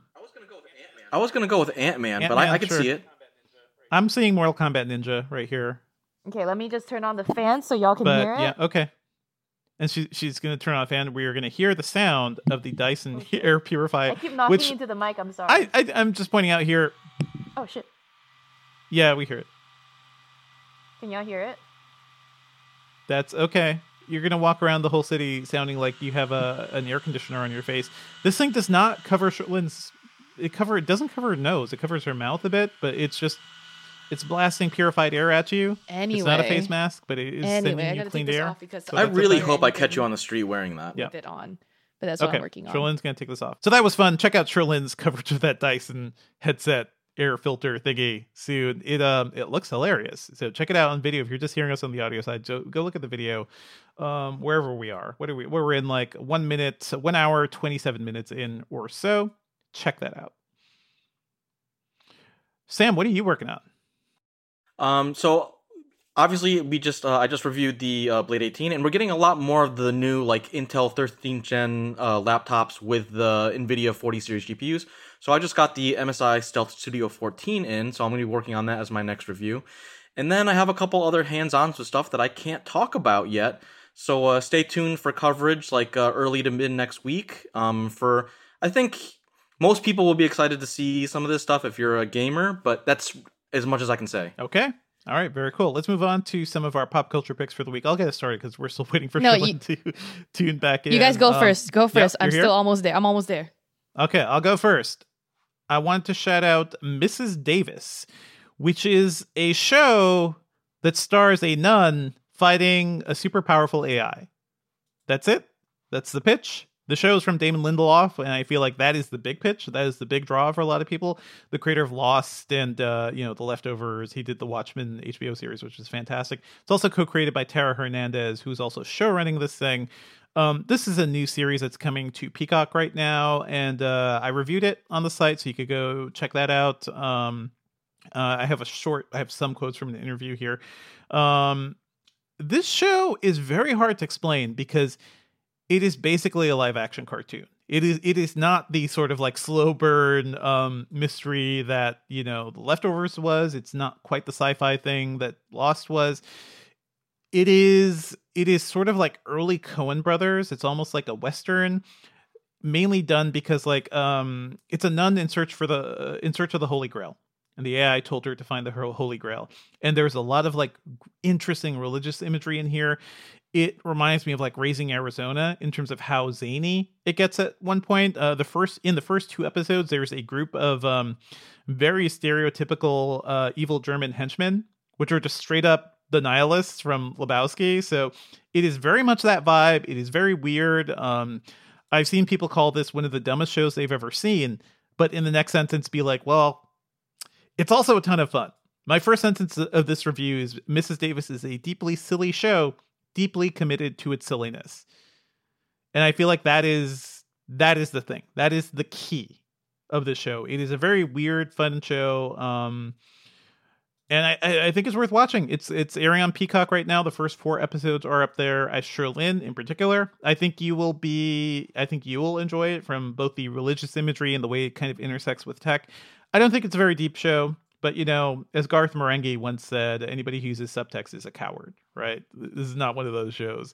I was gonna go with Ant-Man, but I could sure. see it. I'm seeing Mortal Kombat Ninja right here. Okay, let me just turn on the fan so y'all can But hear it. yeah, okay. And she's going to turn on a fan. We are going to hear the sound of the Dyson air purifier. I keep knocking which into the mic. I'm sorry. I'm just pointing out here. Oh shit! Yeah, we hear it. Can y'all hear it? That's okay. You're going to walk around the whole city sounding like you have an air conditioner on your face. This thing does not cover Shirlin's. It doesn't cover her nose. It covers her mouth a bit, but it's blasting purified air at you. Anyway, it's not a face mask, but it is sending I you gotta clean take this air. off because So I that's really okay. hope I catch you on the street wearing that. Yeah. With it on, but that's what I'm working on. Shirlin's going to take this off. So that was fun. Check out Shirlin's coverage of that Dyson headset air filter thingy soon. It looks hilarious. So check it out on video. If you're just hearing us on the audio side, go look at the video. Wherever we are. We're in like 1 hour, 27 minutes in or so. Check that out. Sam, what are you working on? So obviously I just reviewed the Blade 18, and we're getting a lot more of the new like Intel 13th gen laptops with the NVIDIA 40 series GPUs. So I just got the MSI Stealth Studio 14 in, so I'm going to be working on that as my next review. And then I have a couple other hands-ons with stuff that I can't talk about yet. So stay tuned for coverage like early to mid next week. I think most people will be excited to see some of this stuff if you're a gamer, but that's as much as I can say. Okay. All right. Very cool. Let's move on to some of our pop culture picks for the week. I'll get us started because we're still waiting for Shirlin to tune back in. You guys go first. Go first. Yeah, I'm still almost there. I'm almost there. Okay. I'll go first. I want to shout out Mrs. Davis, which is a show that stars a nun fighting a super powerful AI. That's it. That's the pitch. The show is from Damon Lindelof, and I feel like that is the big pitch. That is the big draw for a lot of people. The creator of Lost and The Leftovers. He did the Watchmen HBO series, which is fantastic. It's also co-created by Tara Hernandez, who's also showrunning this thing. This is a new series that's coming to Peacock right now, and I reviewed it on the site, so you could go check that out. I have some quotes from an interview here. This show is very hard to explain because it is basically a live action cartoon. It is not the sort of like slow burn mystery that, The Leftovers was. It's not quite the sci-fi thing that Lost was. It is sort of like early Coen Brothers. It's almost like a Western, mainly done because like it's a nun in search of the Holy Grail. And the AI told her to find the Holy Grail. And there's a lot of like interesting religious imagery in here. It reminds me of like Raising Arizona in terms of how zany it gets at one point. In the first 2 episodes, there's a group of very stereotypical evil German henchmen, which are just straight up the nihilists from Lebowski. So it is very much that vibe. It is very weird. I've seen people call this one of the dumbest shows they've ever seen, but in the next sentence be like, well, it's also a ton of fun. My first sentence of this review is Mrs. Davis is a deeply silly show, deeply committed to its silliness. And I feel like that is the thing. That is the key of the show. It is a very weird, fun show. And I think it's worth watching. It's airing on Peacock right now. The first 4 episodes are up there. Shirlin in particular, I think you will enjoy it from both the religious imagery and the way it kind of intersects with tech. I don't think it's a very deep show, but as Garth Marenghi once said, anybody who uses subtext is a coward, right? This is not one of those shows.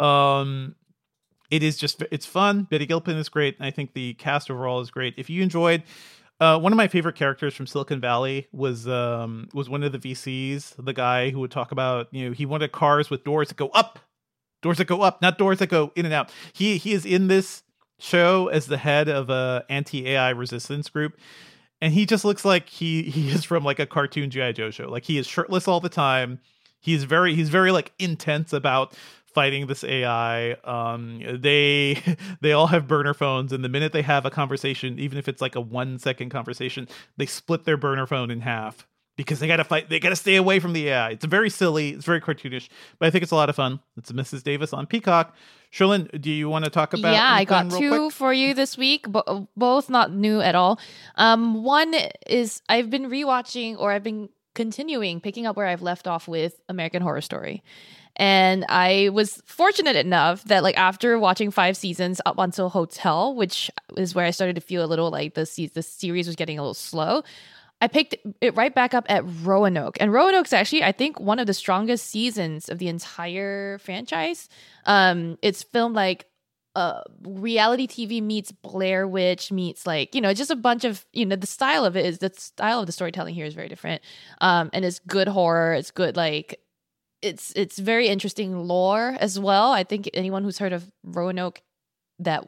It's fun. Betty Gilpin is great. And I think the cast overall is great. If you enjoyed, one of my favorite characters from Silicon Valley was one of the VCs, the guy who would talk about, he wanted cars with doors that go up, not doors that go in and out. He is in this show as the head of a anti-AI resistance group. And he just looks like he is from like a cartoon G.I. Joe show. Like he is shirtless all the time. He's very like intense about fighting this AI. They all have burner phones, and the minute they have a conversation, even if it's like a 1-second conversation, they split their burner phone in half because they gotta fight. They gotta stay away from the AI. It's very silly. It's very cartoonish, but I think it's a lot of fun. It's Mrs. Davis on Peacock. Shirlin, do you want to talk about? Yeah, I got 2 for you this week, both not new at all. One is I've been rewatching, or I've been continuing picking up where I've left off with American Horror Story. And I was fortunate enough that like after watching 5 seasons up until Hotel, which is where I started to feel a little like the series was getting a little slow, I picked it right back up at Roanoke. And Roanoke's actually, I think, one of the strongest seasons of the entire franchise. It's filmed like reality TV meets Blair Witch meets like, just a bunch of, the style of the storytelling here is very different. And it's good horror. It's good, like, it's very interesting lore as well. I think anyone who's heard of Roanoke, that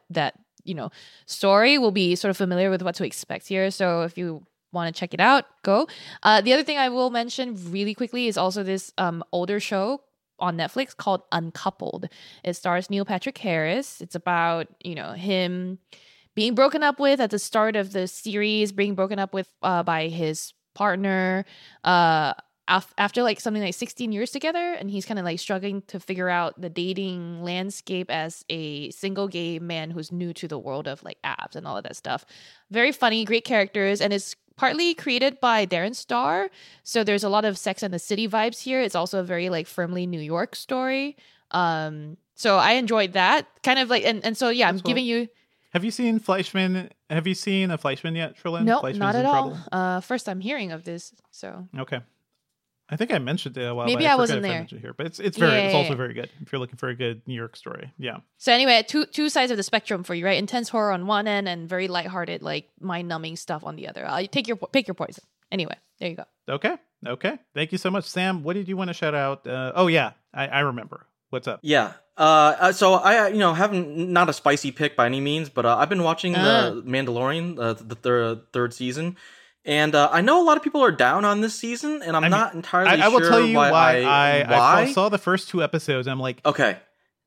story will be sort of familiar with what to expect here. So if you want to check it out, go. The other thing I will mention really quickly is also this older show on Netflix called Uncoupled. It stars Neil Patrick Harris. It's about, him being broken up with at the start of the series, being broken up with by his partner after like something like 16 years together, and he's kind of like struggling to figure out the dating landscape as a single gay man who's new to the world of like apps and all of that stuff. Very funny, great characters, and it's partly created by Darren Star, so there's a lot of Sex and the City vibes here. It's also a very like firmly New York story. So I enjoyed that kind of like, and so yeah, I'm giving you. Have you seen Fleischman? Have you seen a Fleischman yet, Trillin? No, Fleischman's not at Trouble? all. First I'm hearing of this, so. Okay. I think I mentioned it a while Maybe back. I wasn't forget if there. I mentioned it here, but it's very, it's also Yeah. very good if you're looking for a good New York story. Yeah. So anyway, two sides of the spectrum for you, right? Intense horror on one end and very lighthearted, like pick your poison. Anyway, there you go. Okay. Thank you so much, Sam. What did you want to shout out? Oh yeah, I remember. What's up? Yeah. So I, haven't not a spicy pick by any means, but I've been watching the Mandalorian, the third season, and I know a lot of people are down on this season, and I'm not entirely sure. I will tell you why. why. I saw the first two episodes. And I'm like, Okay.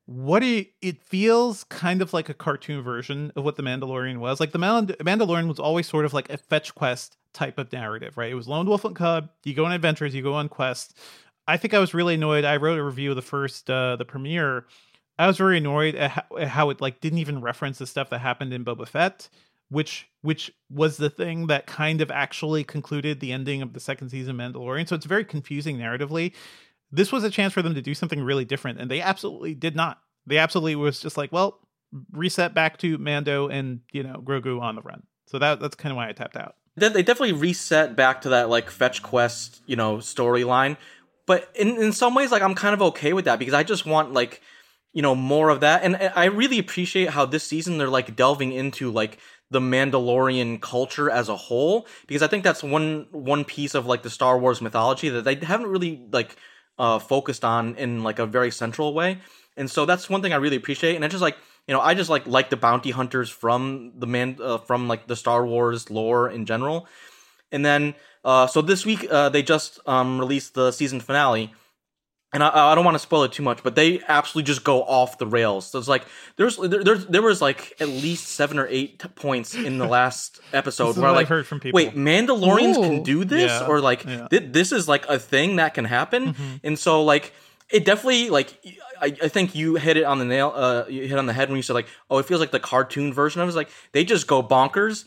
it feels kind of like a cartoon version of what The Mandalorian was. Like the Mandalorian was always sort of like a fetch quest type of narrative, right? It was lone wolf and cub. You go on adventures, you go on quests. I think I was really annoyed. I wrote a review of the premiere. I was very annoyed at how it like didn't even reference the stuff that happened in Boba Fett, which was the thing that kind of actually concluded the ending of the second season of Mandalorian. So it's very confusing narratively. This was a chance for them to do something really different, and they absolutely did not. They absolutely was just like, well, reset back to Mando and, Grogu on the run. So that's kind of why I tapped out. They definitely reset back to that like fetch quest, storyline. But in some ways, like I'm kind of okay with that because I just want like, more of that. And I really appreciate how this season they're like delving into like the Mandalorian culture as a whole, because I think that's one piece of like the Star Wars mythology that they haven't really like focused on in like a very central way. And so that's one thing I really appreciate. And it's just like, I just like the bounty hunters from from like the Star Wars lore in general. And then so this week they just released the season finale. And I don't want to spoil it too much, but they absolutely just go off the rails. So it's like there was like at least 7 or 8 points in the last episode where I've heard from people. Wait, Mandalorians Ooh. can do this, Yeah. or like Yeah. this is like a thing that can happen. Mm-hmm. And so like it definitely like I think you hit it on the nail. You hit on the head when you said like, oh, it feels like the cartoon version of it. It's like they just go bonkers.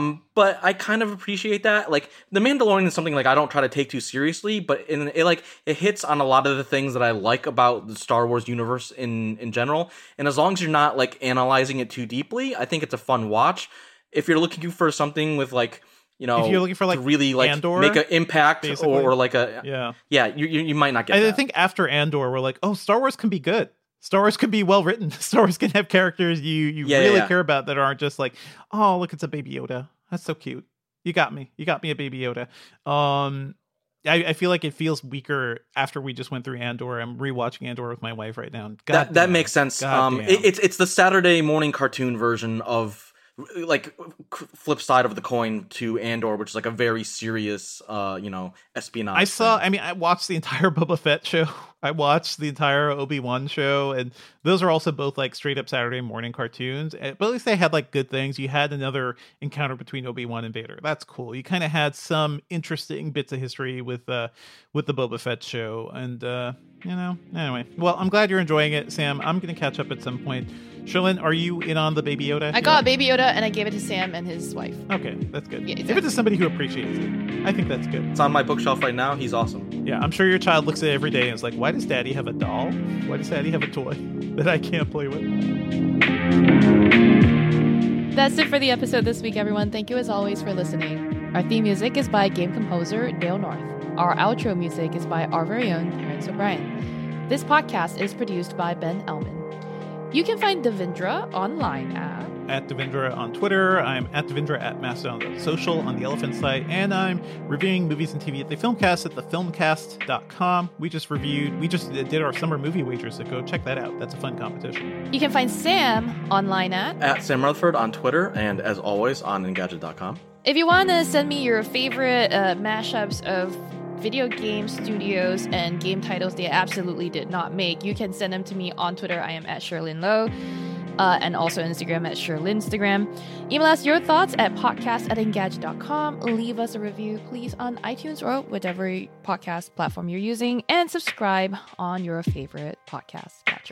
But I kind of appreciate that. Like the Mandalorian is something like I don't try to take too seriously, but it hits on a lot of the things that I like about the Star Wars universe in general. And as long as you're not like analyzing it too deeply, I think it's a fun watch. If you're looking for something with like, if you're looking for like to really like Andor, make an impact basically. or like a you might not get I that. think after Andor, we're like, oh, Star Wars can be good. Star Wars can be well written. Star Wars can have characters you really care about that aren't just like, oh, look, it's a Baby Yoda. That's so cute. You got me a Baby Yoda. I feel like it feels weaker after we just went through Andor. I'm rewatching Andor with my wife right now. That makes sense. It's the Saturday morning cartoon version of like flip side of the coin to Andor, which is like a very serious espionage. I watched the entire Boba Fett show. I watched the entire Obi-Wan show, and those are also both like straight up Saturday morning cartoons. But at least they had like good things. You had another encounter between Obi-Wan and Vader. That's cool. You kind of had some interesting bits of history with the Boba Fett show, and anyway. Well, I'm glad you're enjoying it, Sam. I'm gonna catch up at some point. Sherlyn, are you in on the Baby Yoda? I got a Baby Yoda and I gave it to Sam and his wife. Okay, that's good. Yeah, Give it to somebody who appreciates it. I think that's good. It's on my bookshelf right now. He's awesome. Yeah, I'm sure your child looks at it every day and is like, why does Daddy have a doll? Why does Daddy have a toy that I can't play with? That's it for the episode this week, everyone. Thank you as always for listening. Our theme music is by game composer Dale North. Our outro music is by our very own Terrence O'Brien. This podcast is produced by Ben Elman. You can find Devindra online at Devindra on Twitter. I'm at Devindra at Mastodon.social on the Elephant site, and I'm reviewing movies and TV at the Filmcast at thefilmcast.com. We just did our summer movie wagers, so go check that out. That's a fun competition. You can find Sam online at Sam Rutherford on Twitter, and as always on Engadget.com. If you want to send me your favorite mashups of video game studios and game titles they absolutely did not make, you can send them to me on Twitter. I am at Sherlyn Low. And also Instagram at Sherlynstagram. Email us your thoughts at podcast@engadget.com. Leave us a review, please, on iTunes or whatever podcast platform you're using. And subscribe on your favorite podcast catcher.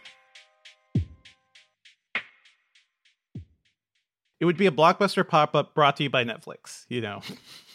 It would be a Blockbuster pop-up brought to you by Netflix, you know.